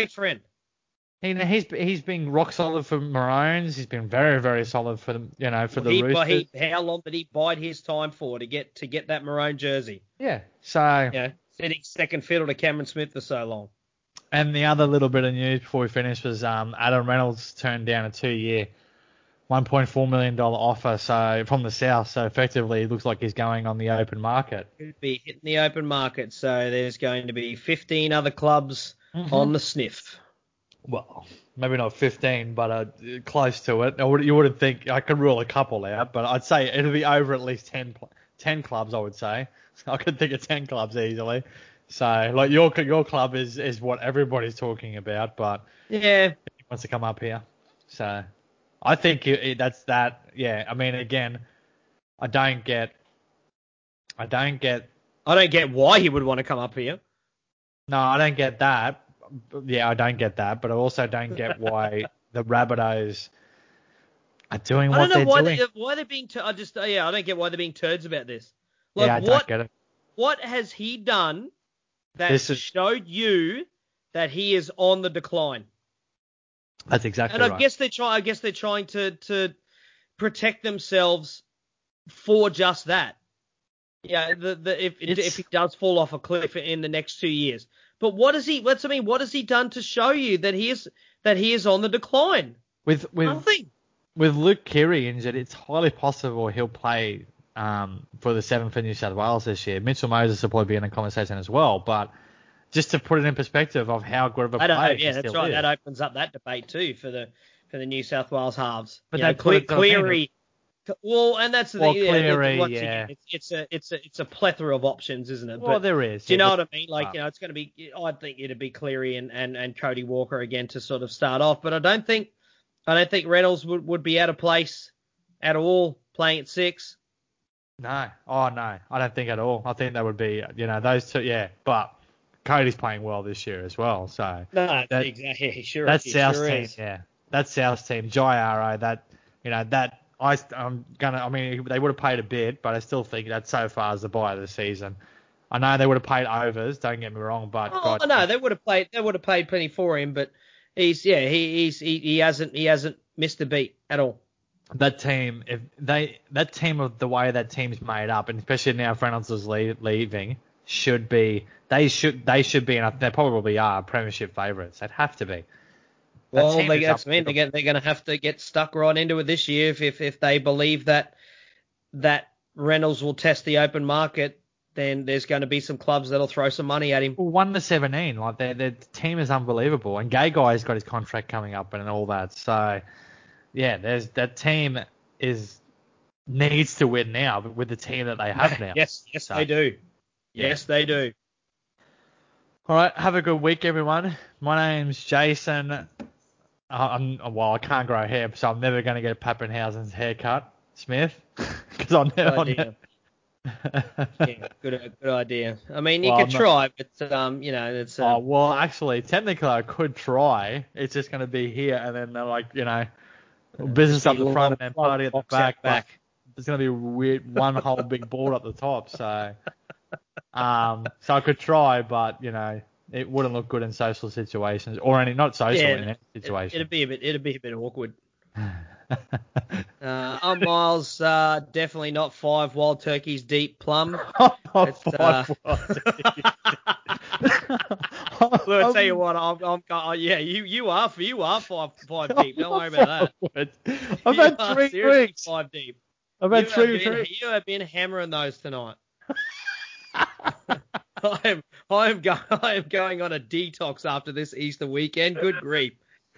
He's been rock solid for Maroons. He's been very, very solid for the the Roosters. How long did he bide his time for to get that Maroon jersey? Yeah. So sitting second fiddle to Cameron Smith for so long. And the other little bit of news before we finish was Adam Reynolds turned down a 2-year, $1.4 million offer from the South. So effectively, it looks like he's going on the open market. Could be hitting the open market. So there's going to be 15 other clubs on the sniff. Well, maybe not 15, but close to it. You wouldn't think I could rule a couple out, but I'd say it'll be over at least 10 clubs. I would say I could think of 10 clubs easily. So like your club is what everybody's talking about, but yeah, he wants to come up here. So I think that's that. Yeah, I mean, again, I don't get why he would want to come up here. No, I don't get that. Yeah, I don't get that, but I also don't get why the Rabbitohs are doing I what don't know they're why doing. why they're being. I don't get why they're being turds about this. Yeah, I don't get it. What has he done that This is showed you that he is on the decline? That's exactly And I right. guess they're trying to protect themselves for just that. Yeah, if he does fall off a cliff in the next 2 years. But what has he done to show you that he is on the decline? With Nothing. with Luke Keary injured, it's highly possible he'll play for the 7 for New South Wales this year. Mitchell Moses will probably be in the conversation as well, but just to put it in perspective of how good of a player he That's still right. is. That opens up that debate too for the New South Wales halves. But You know, that's what it's Cleary. Well, and that's the thing. Cleary, Once yeah. again, it's a plethora of options, isn't it? Well, But there is. do you yeah, know but- what I mean? Like, it's going to be. I think it'd be Cleary and Cody Walker again to sort of start off. But I don't think Reynolds would be out of place at all playing at 6. No. Oh, no. I don't think at all. I think that would be, those two, yeah. But Cody's playing well this year as well, so. No, that, exactly. Sure, That's he South's sure team, is. yeah. That's South's team. Jai Arrow, they would have paid a bit, but I still think that so far is the buy of the season. I know they would have paid overs, don't get me wrong, but Oh no, they would have paid plenty for him, but he hasn't missed a beat at all. that team, of the way that team's made up, and especially now Reynolds is leaving, they should be, and they probably are, premiership favourites. They'd have to be. Well, they're going to have to get stuck right into it this year if they believe that Reynolds will test the open market. Then there's going to be some clubs that'll throw some money at him. Well, 1-17, like their team is unbelievable, and Gay Guy's got his contract coming up and all that. So, yeah, that team needs to win now with the team that they have now. Yes, they do. Yeah. Yes, they do. All right, have a good week, everyone. My name's Jason. I can't grow hair, so I'm never going to get Pappenhausen's haircut, Smith, because I'll never. Yeah, good idea. I mean, you could try, but it's. Well, actually, technically, I could try. It's just going to be here, and then they're like, business up the front and then party at the back. But there's going to be weird one whole big board up the top. So, so I could try, but it wouldn't look good in social situations or not social in any situation. It'd be a bit awkward. I'm Miles, definitely not 5 wild turkeys deep plum. I'll tell you what, you are 5 deep. Don't worry about that. I've had 3 drinks. 5 deep. I've had 3 drinks. You have been hammering those tonight. I am going on a detox after this Easter weekend. Good grief.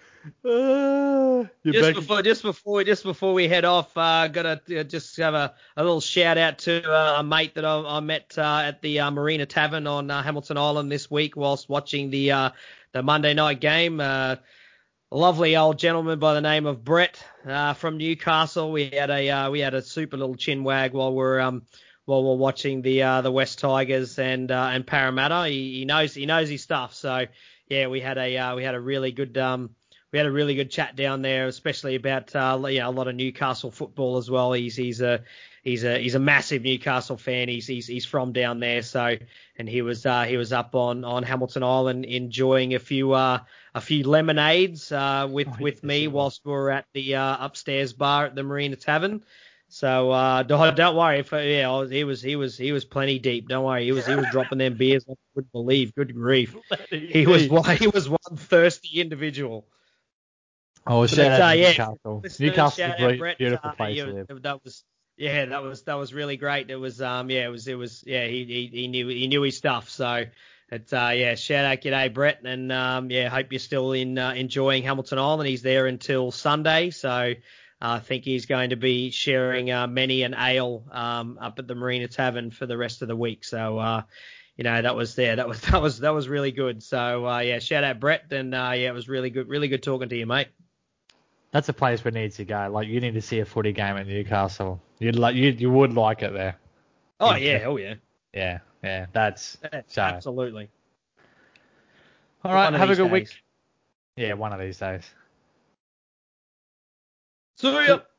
Just before we head off, gotta just have a little shout out to a mate that I met at the Marina Tavern on Hamilton Island this week whilst watching the Monday night game. A lovely old gentleman by the name of Brett from Newcastle. We had a super little chin wag while we're watching the West Tigers and Parramatta. He knows his stuff. So yeah, we had a really good. We had a really good chat down there, especially about a lot of Newcastle football as well. He's a massive Newcastle fan. He's from down there, so and he was up on Hamilton Island enjoying a few lemonades with me whilst we were at the upstairs bar at the Marina Tavern. So don't worry, he was plenty deep. Don't worry, he was dropping them beers. I couldn't believe. Good grief, he was one thirsty individual. Oh, shout out to Newcastle. Newcastle's a beautiful place to live. That was really great. It was he knew his stuff. So it's shout out, g'day Brett, and hope you're still enjoying Hamilton Island. He's there until Sunday, so I think he's going to be sharing many an ale up at the Marina Tavern for the rest of the week. So that was really good. So shout out Brett, and it was really good talking to you, mate. That's a place we need to go. Like, you need to see a footy game at Newcastle. You would like it there. Oh yeah, hell yeah. Yeah. That's so. Absolutely. All right, have a good week. Yeah, one of these days. See ya.